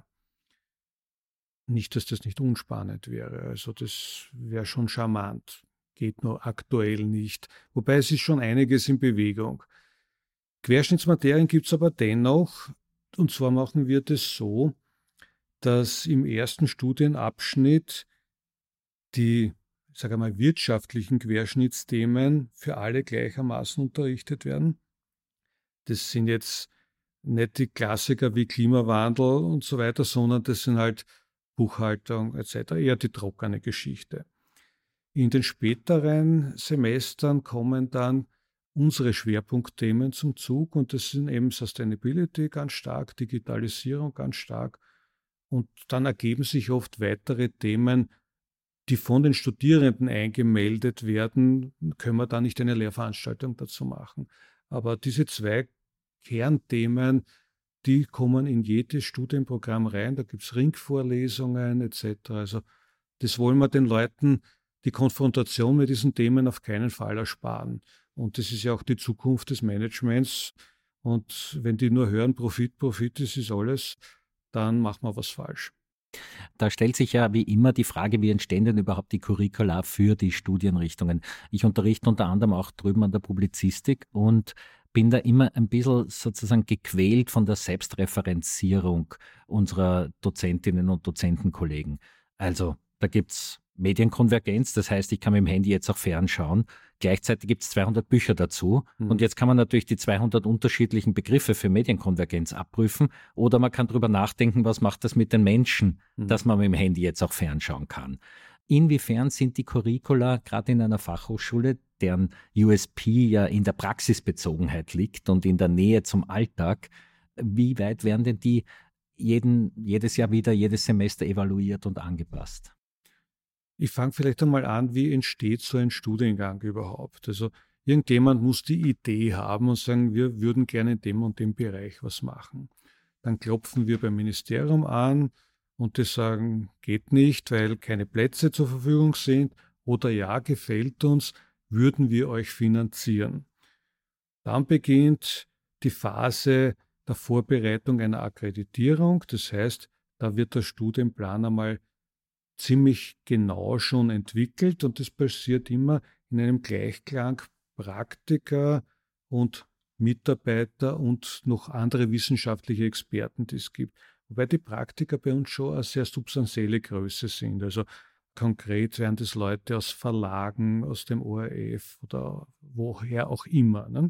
Nicht, dass das nicht unspannend wäre, also das wäre schon charmant, geht nur aktuell nicht. Wobei es ist schon einiges in Bewegung. Querschnittsmaterien gibt es aber dennoch, und zwar machen wir das so, dass im ersten Studienabschnitt die wirtschaftlichen Querschnittsthemen für alle gleichermaßen unterrichtet werden. Das sind jetzt nicht die Klassiker wie Klimawandel und so weiter, sondern das sind halt Buchhaltung etc., eher die trockene Geschichte. In den späteren Semestern kommen dann unsere Schwerpunktthemen zum Zug und das sind eben Sustainability ganz stark, Digitalisierung ganz stark und dann ergeben sich oft weitere Themen, die von den Studierenden eingemeldet werden, können wir da nicht eine Lehrveranstaltung dazu machen. Aber diese zwei Kernthemen, die kommen in jedes Studienprogramm rein. Da gibt es Ringvorlesungen etc. Also das wollen wir den Leuten, die Konfrontation mit diesen Themen auf keinen Fall ersparen. Und das ist ja auch die Zukunft des Managements. Und wenn die nur hören, Profit, Profit, das ist alles, dann machen wir was falsch. Da stellt sich ja wie immer die Frage, wie entstehen denn überhaupt die Curricula für die Studienrichtungen? Ich unterrichte unter anderem auch drüben an der Publizistik und bin da immer ein bisschen sozusagen gequält von der Selbstreferenzierung unserer Dozentinnen und Dozentenkollegen. Also da gibt es Medienkonvergenz, das heißt, ich kann mit dem Handy jetzt auch fernschauen. Gleichzeitig gibt es 200 Bücher dazu und jetzt kann man natürlich die 200 unterschiedlichen Begriffe für Medienkonvergenz abprüfen oder man kann drüber nachdenken, was macht das mit den Menschen, dass man mit dem Handy jetzt auch fernschauen kann. Inwiefern sind die Curricula gerade in einer Fachhochschule, deren USP ja in der Praxisbezogenheit liegt und in der Nähe zum Alltag, wie weit werden denn die jedes Jahr wieder, jedes Semester evaluiert und angepasst? Ich fange vielleicht einmal an, wie entsteht so ein Studiengang überhaupt? Also irgendjemand muss die Idee haben und sagen, wir würden gerne in dem und dem Bereich was machen. Dann klopfen wir beim Ministerium an und die sagen, geht nicht, weil keine Plätze zur Verfügung sind oder ja, gefällt uns, würden wir euch finanzieren. Dann beginnt die Phase der Vorbereitung einer Akkreditierung. Das heißt, da wird der Studienplan einmal ziemlich genau schon entwickelt und das passiert immer in einem Gleichklang Praktiker und Mitarbeiter und noch andere wissenschaftliche Experten, die es gibt. Wobei die Praktiker bei uns schon eine sehr substanzielle Größe sind. Also konkret wären das Leute aus Verlagen, aus dem ORF oder woher auch immer. Ne?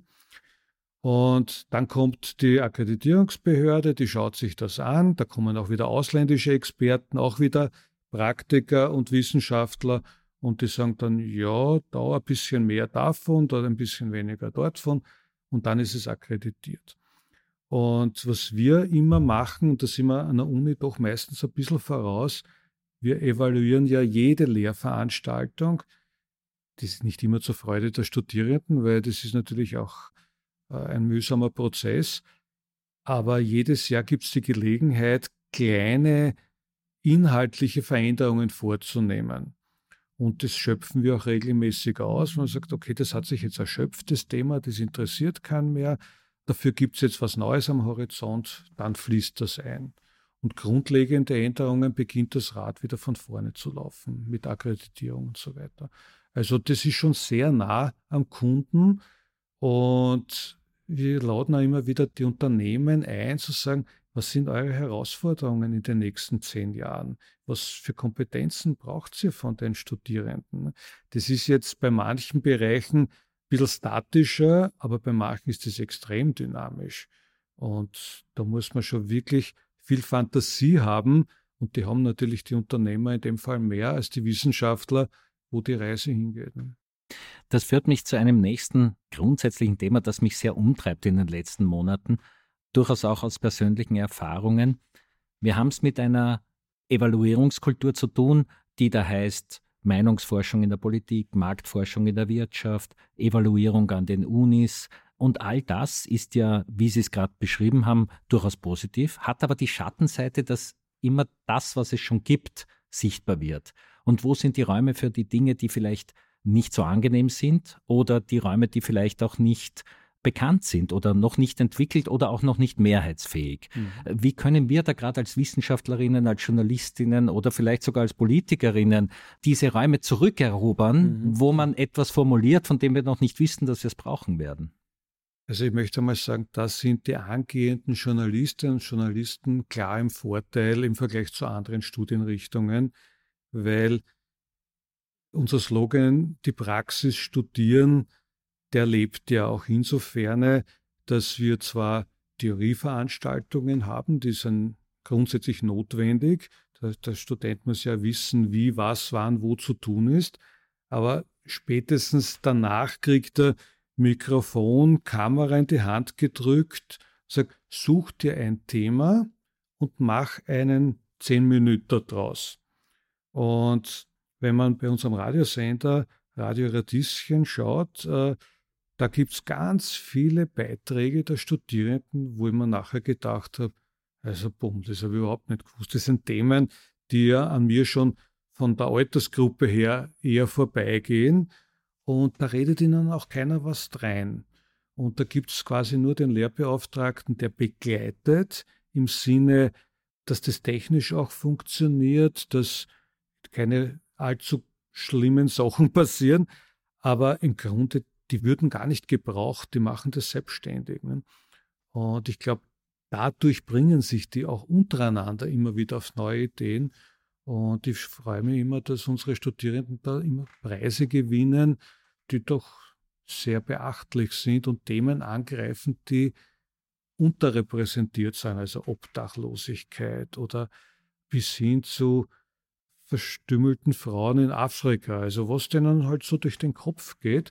Und dann kommt die Akkreditierungsbehörde, die schaut sich das an. Da kommen auch wieder ausländische Experten, auch wieder Praktiker und Wissenschaftler und die sagen dann, ja, da ein bisschen mehr davon, da ein bisschen weniger dort von und dann ist es akkreditiert. Und was wir immer machen, und da sind wir an der Uni doch meistens ein bisschen voraus, wir evaluieren ja jede Lehrveranstaltung. Das ist nicht immer zur Freude der Studierenden, weil das ist natürlich auch ein mühsamer Prozess. Aber jedes Jahr gibt es die Gelegenheit, kleine inhaltliche Veränderungen vorzunehmen. Und das schöpfen wir auch regelmäßig aus. Man sagt, okay, das hat sich jetzt erschöpft, das Thema, das interessiert keinen mehr. Dafür gibt es jetzt was Neues am Horizont, dann fließt das ein. Und grundlegende Änderungen beginnt das Rad wieder von vorne zu laufen, mit Akkreditierung und so weiter. Also das ist schon sehr nah am Kunden und wir laden auch immer wieder die Unternehmen ein, zu sagen, was sind eure Herausforderungen in den nächsten 10 Jahren? Was für Kompetenzen braucht ihr von den Studierenden? Das ist jetzt bei manchen Bereichen bisschen statischer, aber bei manchen ist es extrem dynamisch. Und da muss man schon wirklich viel Fantasie haben. Und die haben natürlich die Unternehmer in dem Fall mehr als die Wissenschaftler, wo die Reise hingeht. Das führt mich zu einem nächsten grundsätzlichen Thema, das mich sehr umtreibt in den letzten Monaten, durchaus auch aus persönlichen Erfahrungen. Wir haben es mit einer Evaluierungskultur zu tun, die da heißt Meinungsforschung in der Politik, Marktforschung in der Wirtschaft, Evaluierung an den Unis. Und all das ist ja, wie Sie es gerade beschrieben haben, durchaus positiv, hat aber die Schattenseite, dass immer das, was es schon gibt, sichtbar wird. Und wo sind die Räume für die Dinge, die vielleicht nicht so angenehm sind oder die Räume, die vielleicht auch nicht bekannt sind oder noch nicht entwickelt oder auch noch nicht mehrheitsfähig. Wie können wir da gerade als Wissenschaftlerinnen, als Journalistinnen oder vielleicht sogar als Politikerinnen diese Räume zurückerobern, wo man etwas formuliert, von dem wir noch nicht wissen, dass wir es brauchen werden? Also ich möchte mal sagen, da sind die angehenden Journalistinnen und Journalisten klar im Vorteil im Vergleich zu anderen Studienrichtungen, weil unser Slogan, die Praxis studieren, der lebt ja auch insofern, dass wir zwar Theorieveranstaltungen haben, die sind grundsätzlich notwendig. Der Student muss ja wissen, wie, was, wann, wo zu tun ist. Aber spätestens danach kriegt er Mikrofon, Kamera in die Hand gedrückt, sagt, such dir ein Thema und mach einen 10 Minuten draus. Und wenn man bei unserem Radiosender Radio Radieschen schaut, da gibt es ganz viele Beiträge der Studierenden, wo ich mir nachher gedacht habe, also das habe ich überhaupt nicht gewusst. Das sind Themen, die ja an mir schon von der Altersgruppe her eher vorbeigehen. Und da redet ihnen auch keiner was rein. Und da gibt es quasi nur den Lehrbeauftragten, der begleitet, im Sinne, dass das technisch auch funktioniert, dass keine allzu schlimmen Sachen passieren. Aber im Grunde, die würden gar nicht gebraucht, die machen das selbstständig. Ne? Und ich glaube, dadurch bringen sich die auch untereinander immer wieder auf neue Ideen. Und ich freue mich immer, dass unsere Studierenden da immer Preise gewinnen, die doch sehr beachtlich sind und Themen angreifen, die unterrepräsentiert sind, also Obdachlosigkeit oder bis hin zu verstümmelten Frauen in Afrika, also was denen halt so durch den Kopf geht.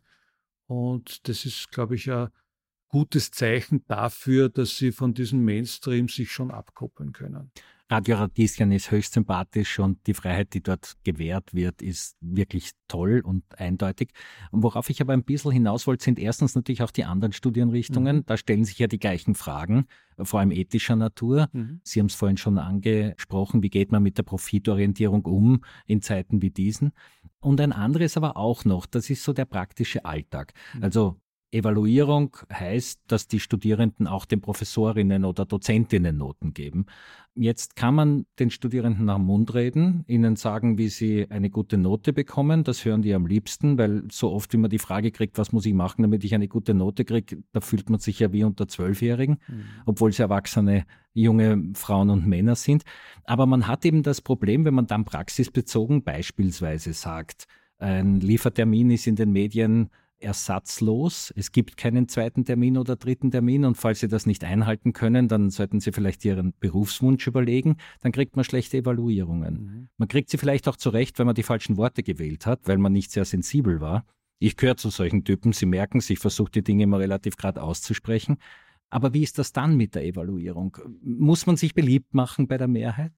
Und das ist, glaube ich, ein gutes Zeichen dafür, dass sie von diesem Mainstream sich schon abkoppeln können. Radio Radieschen ist höchst sympathisch und die Freiheit, die dort gewährt wird, ist wirklich toll und eindeutig. Und worauf ich aber ein bisschen hinaus wollte, sind erstens natürlich auch die anderen Studienrichtungen. Da stellen sich ja die gleichen Fragen, vor allem ethischer Natur. Sie haben es vorhin schon angesprochen, wie geht man mit der Profitorientierung um in Zeiten wie diesen? Und ein anderes aber auch noch, das ist so der praktische Alltag. Also Evaluierung heißt, dass die Studierenden auch den Professorinnen oder Dozentinnen Noten geben. Jetzt kann man den Studierenden nach dem Mund reden, ihnen sagen, wie sie eine gute Note bekommen. Das hören die am liebsten, weil so oft, wie man die Frage kriegt, was muss ich machen, damit ich eine gute Note kriege, da fühlt man sich ja wie unter 12-Jährigen, obwohl es erwachsene junge Frauen und Männer sind. Aber man hat eben das Problem, wenn man dann praxisbezogen beispielsweise sagt, ein Liefertermin ist in den Medien ersatzlos. Es gibt keinen zweiten Termin oder dritten Termin und falls Sie das nicht einhalten können, dann sollten Sie vielleicht Ihren Berufswunsch überlegen. Dann kriegt man schlechte Evaluierungen. Man kriegt sie vielleicht auch zurecht, wenn man die falschen Worte gewählt hat, weil man nicht sehr sensibel war. Ich gehöre zu solchen Typen. Sie merken es, ich versuche die Dinge immer relativ gerade auszusprechen. Aber wie ist das dann mit der Evaluierung? Muss man sich beliebt machen bei der Mehrheit?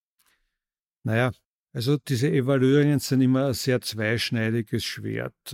Naja, also diese Evaluierungen sind immer ein sehr zweischneidiges Schwert.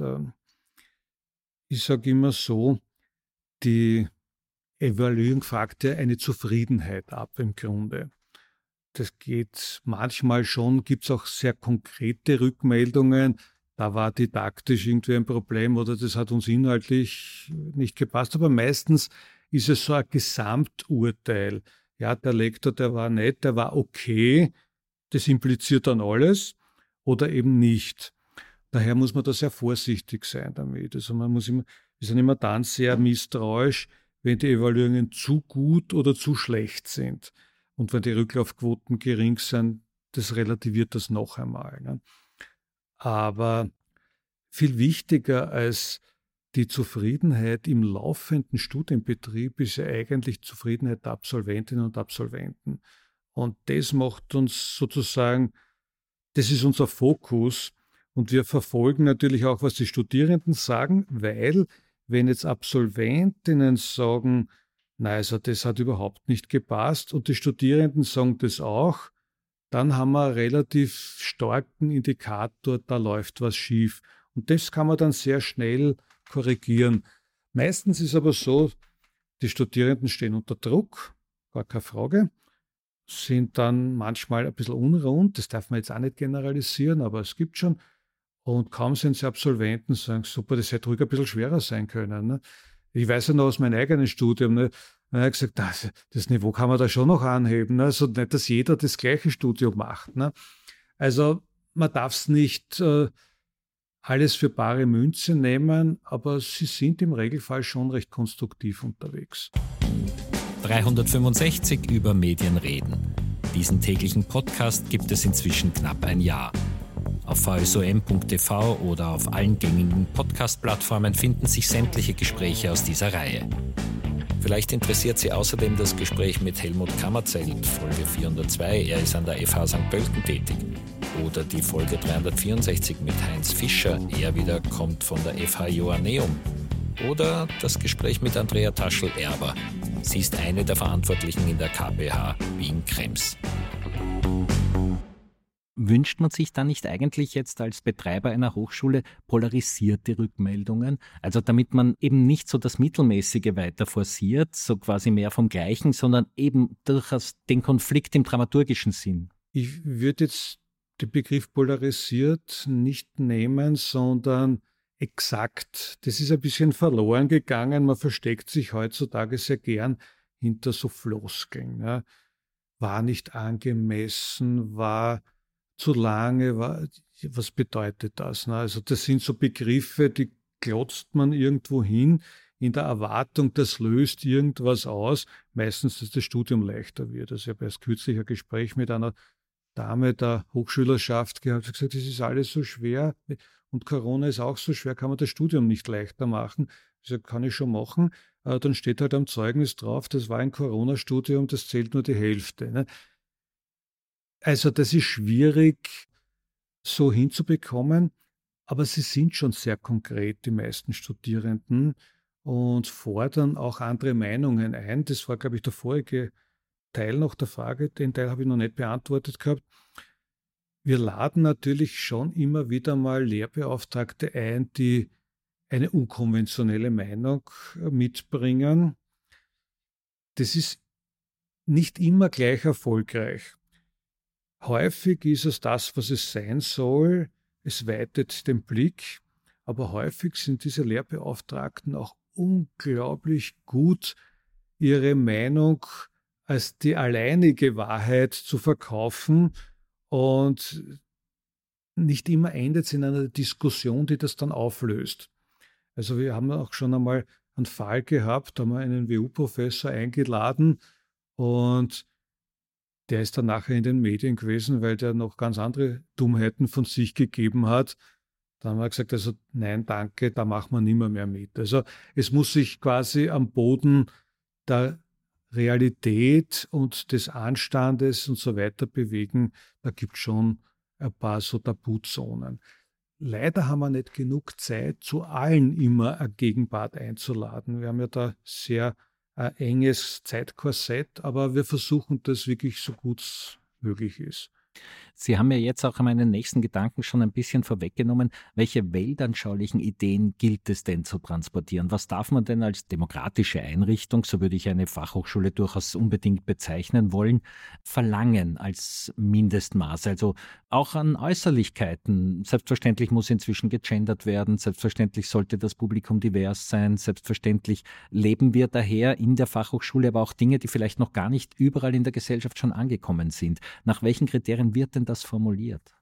Ich sage immer so, die Evaluierung fragt ja eine Zufriedenheit ab im Grunde. Das geht manchmal schon, gibt es auch sehr konkrete Rückmeldungen, da war didaktisch irgendwie ein Problem oder das hat uns inhaltlich nicht gepasst, aber meistens ist es so ein Gesamturteil. Ja, der Lektor, der war nett, der war okay, das impliziert dann alles oder eben nicht. Daher muss man da sehr vorsichtig sein damit. Also wir sind immer dann sehr misstrauisch, wenn die Evaluierungen zu gut oder zu schlecht sind. Und wenn die Rücklaufquoten gering sind, das relativiert das noch einmal. Ne? Aber viel wichtiger als die Zufriedenheit im laufenden Studienbetrieb ist ja eigentlich Zufriedenheit der Absolventinnen und Absolventen. Und das macht uns sozusagen, das ist unser Fokus. Und wir verfolgen natürlich auch, was die Studierenden sagen, weil wenn jetzt Absolventinnen sagen, nein, also das hat überhaupt nicht gepasst und die Studierenden sagen das auch, dann haben wir einen relativ starken Indikator, da läuft was schief. Und das kann man dann sehr schnell korrigieren. Meistens ist aber so, die Studierenden stehen unter Druck, gar keine Frage, sind dann manchmal ein bisschen unrund, das darf man jetzt auch nicht generalisieren, aber es gibt schon. Und kaum sind sie Absolventen, sagen, super, das hätte ruhig ein bisschen schwerer sein können. Ne? Ich weiß ja noch aus meinem eigenen Studium, ne? Da habe ich gesagt, das Niveau kann man da schon noch anheben. Ne? Also nicht, dass jeder das gleiche Studium macht. Ne? Also man darf es nicht alles für bare Münze nehmen, aber sie sind im Regelfall schon recht konstruktiv unterwegs. 365 über Medien reden. Diesen täglichen Podcast gibt es inzwischen knapp ein Jahr. Auf vsom.tv oder auf allen gängigen Podcast-Plattformen finden sich sämtliche Gespräche aus dieser Reihe. Vielleicht interessiert Sie außerdem das Gespräch mit Helmut Kammerzelt, Folge 402, er ist an der FH St. Pölten tätig. Oder die Folge 364 mit Heinz Fischer, er wieder kommt von der FH Joanneum. Oder das Gespräch mit Andrea Taschel-Erber. Sie ist eine der Verantwortlichen in der KPH Wien-Krems. Wünscht man sich dann nicht eigentlich jetzt als Betreiber einer Hochschule polarisierte Rückmeldungen? Also damit man eben nicht so das Mittelmäßige weiter forciert, so quasi mehr vom Gleichen, sondern eben durchaus den Konflikt im dramaturgischen Sinn. Ich würde jetzt den Begriff polarisiert nicht nehmen, sondern exakt. Das ist ein bisschen verloren gegangen. Man versteckt sich heutzutage sehr gern hinter so Floskeln. Ja. War nicht angemessen, war zu lange, was bedeutet das? Ne? Also das sind so Begriffe, die glotzt man irgendwo hin, in der Erwartung, das löst irgendwas aus, meistens, dass das Studium leichter wird. Also ich habe erst kürzlich ein Gespräch mit einer Dame der Hochschülerschaft gehabt, die gesagt, das ist alles so schwer und Corona ist auch so schwer, kann man das Studium nicht leichter machen? Ich sage, kann ich schon machen. Dann steht halt am Zeugnis drauf, das war ein Corona-Studium, das zählt nur die Hälfte. Ne? Also das ist schwierig so hinzubekommen, aber sie sind schon sehr konkret, die meisten Studierenden, und fordern auch andere Meinungen ein. Das war, glaube ich, der vorige Teil noch der Frage, den Teil habe ich noch nicht beantwortet gehabt. Wir laden natürlich schon immer wieder mal Lehrbeauftragte ein, die eine unkonventionelle Meinung mitbringen. Das ist nicht immer gleich erfolgreich. Häufig ist es das, was es sein soll. Es weitet den Blick. Aber häufig sind diese Lehrbeauftragten auch unglaublich gut, ihre Meinung als die alleinige Wahrheit zu verkaufen. Und nicht immer endet es in einer Diskussion, die das dann auflöst. Also wir haben auch schon einmal einen Fall gehabt, da haben wir einen WU-Professor eingeladen und der ist dann nachher in den Medien gewesen, weil der noch ganz andere Dummheiten von sich gegeben hat. Dann haben wir gesagt, also nein, danke, da machen wir nimmer mehr mit. Also es muss sich quasi am Boden der Realität und des Anstandes und so weiter bewegen. Da gibt es schon ein paar so Tabuzonen. Leider haben wir nicht genug Zeit, zu allen immer ein Gegenpart einzuladen. Wir haben ja da sehr ein enges Zeitkorsett, aber wir versuchen das wirklich so gut es möglich ist. Sie haben ja jetzt auch meinen nächsten Gedanken schon ein bisschen vorweggenommen. Welche weltanschaulichen Ideen gilt es denn zu transportieren? Was darf man denn als demokratische Einrichtung, so würde ich eine Fachhochschule durchaus unbedingt bezeichnen wollen, verlangen als Mindestmaß? Also auch an Äußerlichkeiten. Selbstverständlich muss inzwischen gegendert werden, selbstverständlich sollte das Publikum divers sein, selbstverständlich leben wir daher in der Fachhochschule aber auch Dinge, die vielleicht noch gar nicht überall in der Gesellschaft schon angekommen sind. Nach welchen Kriterien wird denn das formuliert?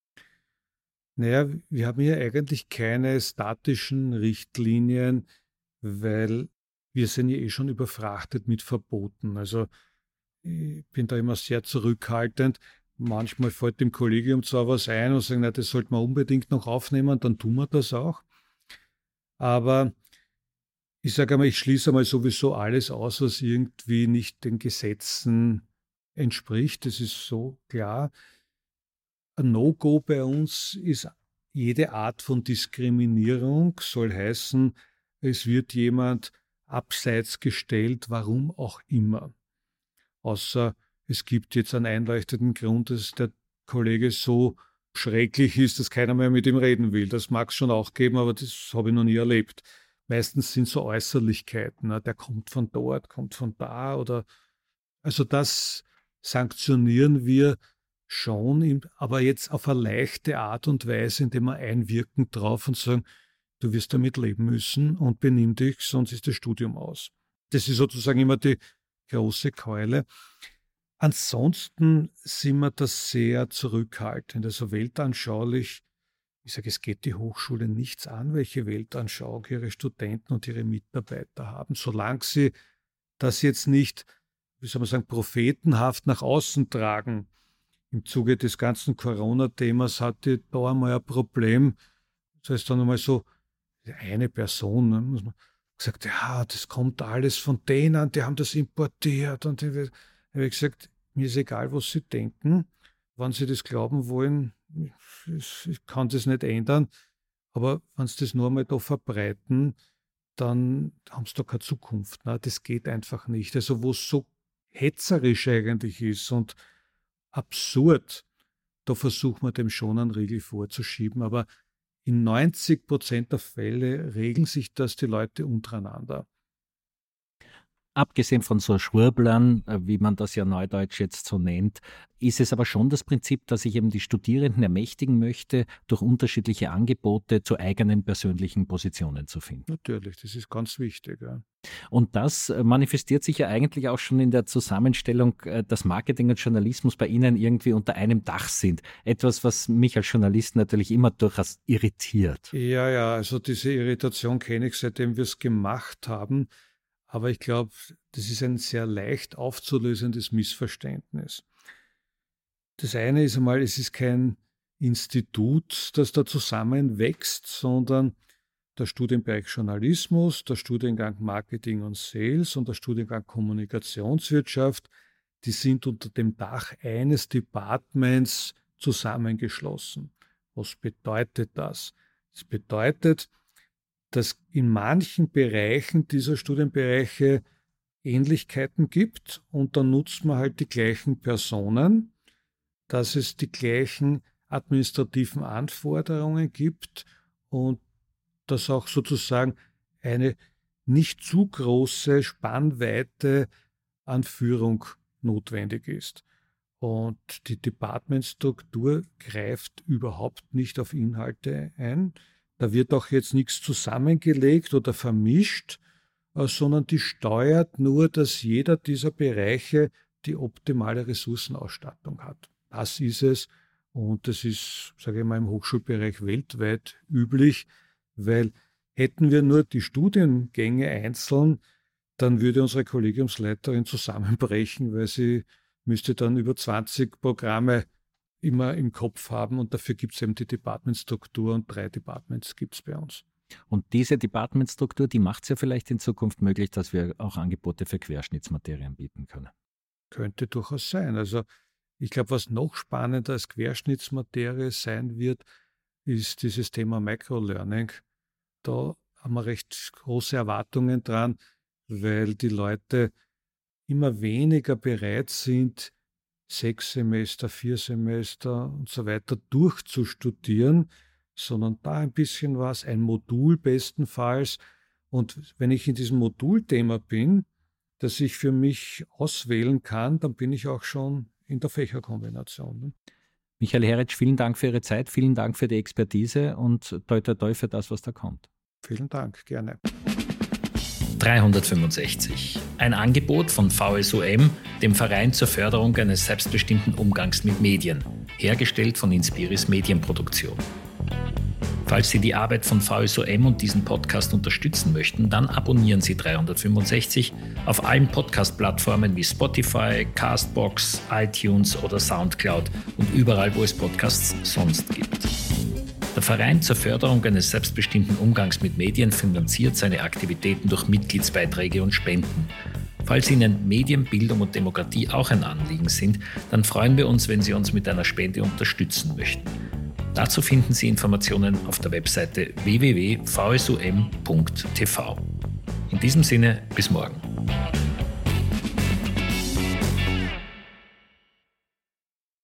Naja, wir haben hier eigentlich keine statischen Richtlinien, weil wir sind ja schon überfrachtet mit Verboten. Also ich bin da immer sehr zurückhaltend. Manchmal fällt dem Kollegium zwar was ein und sagen, na, das sollte man unbedingt noch aufnehmen, dann tun wir das auch. Aber Ich sage einmal, ich schließe einmal sowieso alles aus, was irgendwie nicht den Gesetzen entspricht. Das ist so klar. Ein No-Go bei uns ist jede Art von Diskriminierung, soll heißen, es wird jemand abseits gestellt, warum auch immer. Außer es gibt jetzt einen einleuchtenden Grund, dass der Kollege so schrecklich ist, dass keiner mehr mit ihm reden will. Das mag es schon auch geben, aber das habe ich noch nie erlebt. Meistens sind so Äußerlichkeiten, ne? Der kommt von dort, kommt von da oder also das sanktionieren wir schon, aber jetzt auf eine leichte Art und Weise, indem wir einwirken drauf und sagen, du wirst damit leben müssen und benimm dich, sonst ist das Studium aus. Das ist sozusagen immer die große Keule. Ansonsten sind wir da sehr zurückhaltend, also weltanschaulich. Ich sage, es geht die Hochschule nichts an, welche Weltanschauung ihre Studenten und ihre Mitarbeiter haben, solange sie das jetzt nicht, wie soll man sagen, prophetenhaft nach außen tragen. Im Zuge des ganzen Corona-Themas hatte ich da einmal ein Problem. Das heißt dann einmal so, eine Person, ne, muss man gesagt, ja, das kommt alles von denen, die haben das importiert. Und ich habe gesagt, mir ist egal, was sie denken. Wenn sie das glauben wollen, ich kann das nicht ändern. Aber wenn sie das nur einmal da verbreiten, dann haben sie da keine Zukunft. Ne? Das geht einfach nicht. Also wo es so hetzerisch eigentlich ist und absurd, da versucht man dem schon einen Riegel vorzuschieben. Aber in 90% der Fälle regeln sich das die Leute untereinander. Abgesehen von so Schwurblern, wie man das ja neudeutsch jetzt so nennt, ist es aber schon das Prinzip, dass ich eben die Studierenden ermächtigen möchte, durch unterschiedliche Angebote zu eigenen persönlichen Positionen zu finden. Natürlich, das ist ganz wichtig. Ja. Und das manifestiert sich ja eigentlich auch schon in der Zusammenstellung, dass Marketing und Journalismus bei Ihnen irgendwie unter einem Dach sind. Etwas, was mich als Journalist natürlich immer durchaus irritiert. Ja, also diese Irritation kenne ich, seitdem wir es gemacht haben. Aber ich glaube, das ist ein sehr leicht aufzulösendes Missverständnis. Das eine ist einmal, es ist kein Institut, das da zusammenwächst, sondern der Studienbereich Journalismus, der Studiengang Marketing und Sales und der Studiengang Kommunikationswirtschaft, die sind unter dem Dach eines Departments zusammengeschlossen. Was bedeutet das? Das bedeutet, dass in manchen Bereichen dieser Studienbereiche Ähnlichkeiten gibt und dann nutzt man halt die gleichen Personen, dass es die gleichen administrativen Anforderungen gibt und dass auch sozusagen eine nicht zu große Spannweite an Führung notwendig ist. Und die Departmentstruktur greift überhaupt nicht auf Inhalte ein. Da wird auch jetzt nichts zusammengelegt oder vermischt, sondern die steuert nur, dass jeder dieser Bereiche die optimale Ressourcenausstattung hat. Das ist es und das ist, sage ich mal, im Hochschulbereich weltweit üblich, weil hätten wir nur die Studiengänge einzeln, dann würde unsere Kollegiumsleiterin zusammenbrechen, weil sie müsste dann über 20 Programme immer im Kopf haben und dafür gibt es eben die Departmentstruktur und 3 Departments gibt es bei uns. Und diese Departmentstruktur, die macht es ja vielleicht in Zukunft möglich, dass wir auch Angebote für Querschnittsmaterien bieten können. Könnte durchaus sein. Also ich glaube, was noch spannender als Querschnittsmaterie sein wird, ist dieses Thema Microlearning. Da haben wir recht große Erwartungen dran, weil die Leute immer weniger bereit sind, 6 Semester, 4 Semester und so weiter durchzustudieren, sondern da ein bisschen was, ein Modul bestenfalls. Und wenn ich in diesem Modulthema bin, das ich für mich auswählen kann, dann bin ich auch schon in der Fächerkombination. Ne? Michael Heritsch, vielen Dank für Ihre Zeit, vielen Dank für die Expertise und toi toi toi für das, was da kommt. Vielen Dank, gerne. 365. Ein Angebot von VSOM, dem Verein zur Förderung eines selbstbestimmten Umgangs mit Medien, hergestellt von Inspiris Medienproduktion. Falls Sie die Arbeit von VSOM und diesen Podcast unterstützen möchten, dann abonnieren Sie 365 auf allen Podcast-Plattformen wie Spotify, Castbox, iTunes oder Soundcloud und überall, wo es Podcasts sonst gibt. Der Verein zur Förderung eines selbstbestimmten Umgangs mit Medien finanziert seine Aktivitäten durch Mitgliedsbeiträge und Spenden. Falls Ihnen Medien, Bildung und Demokratie auch ein Anliegen sind, dann freuen wir uns, wenn Sie uns mit einer Spende unterstützen möchten. Dazu finden Sie Informationen auf der Webseite www.vsum.tv. In diesem Sinne, bis morgen.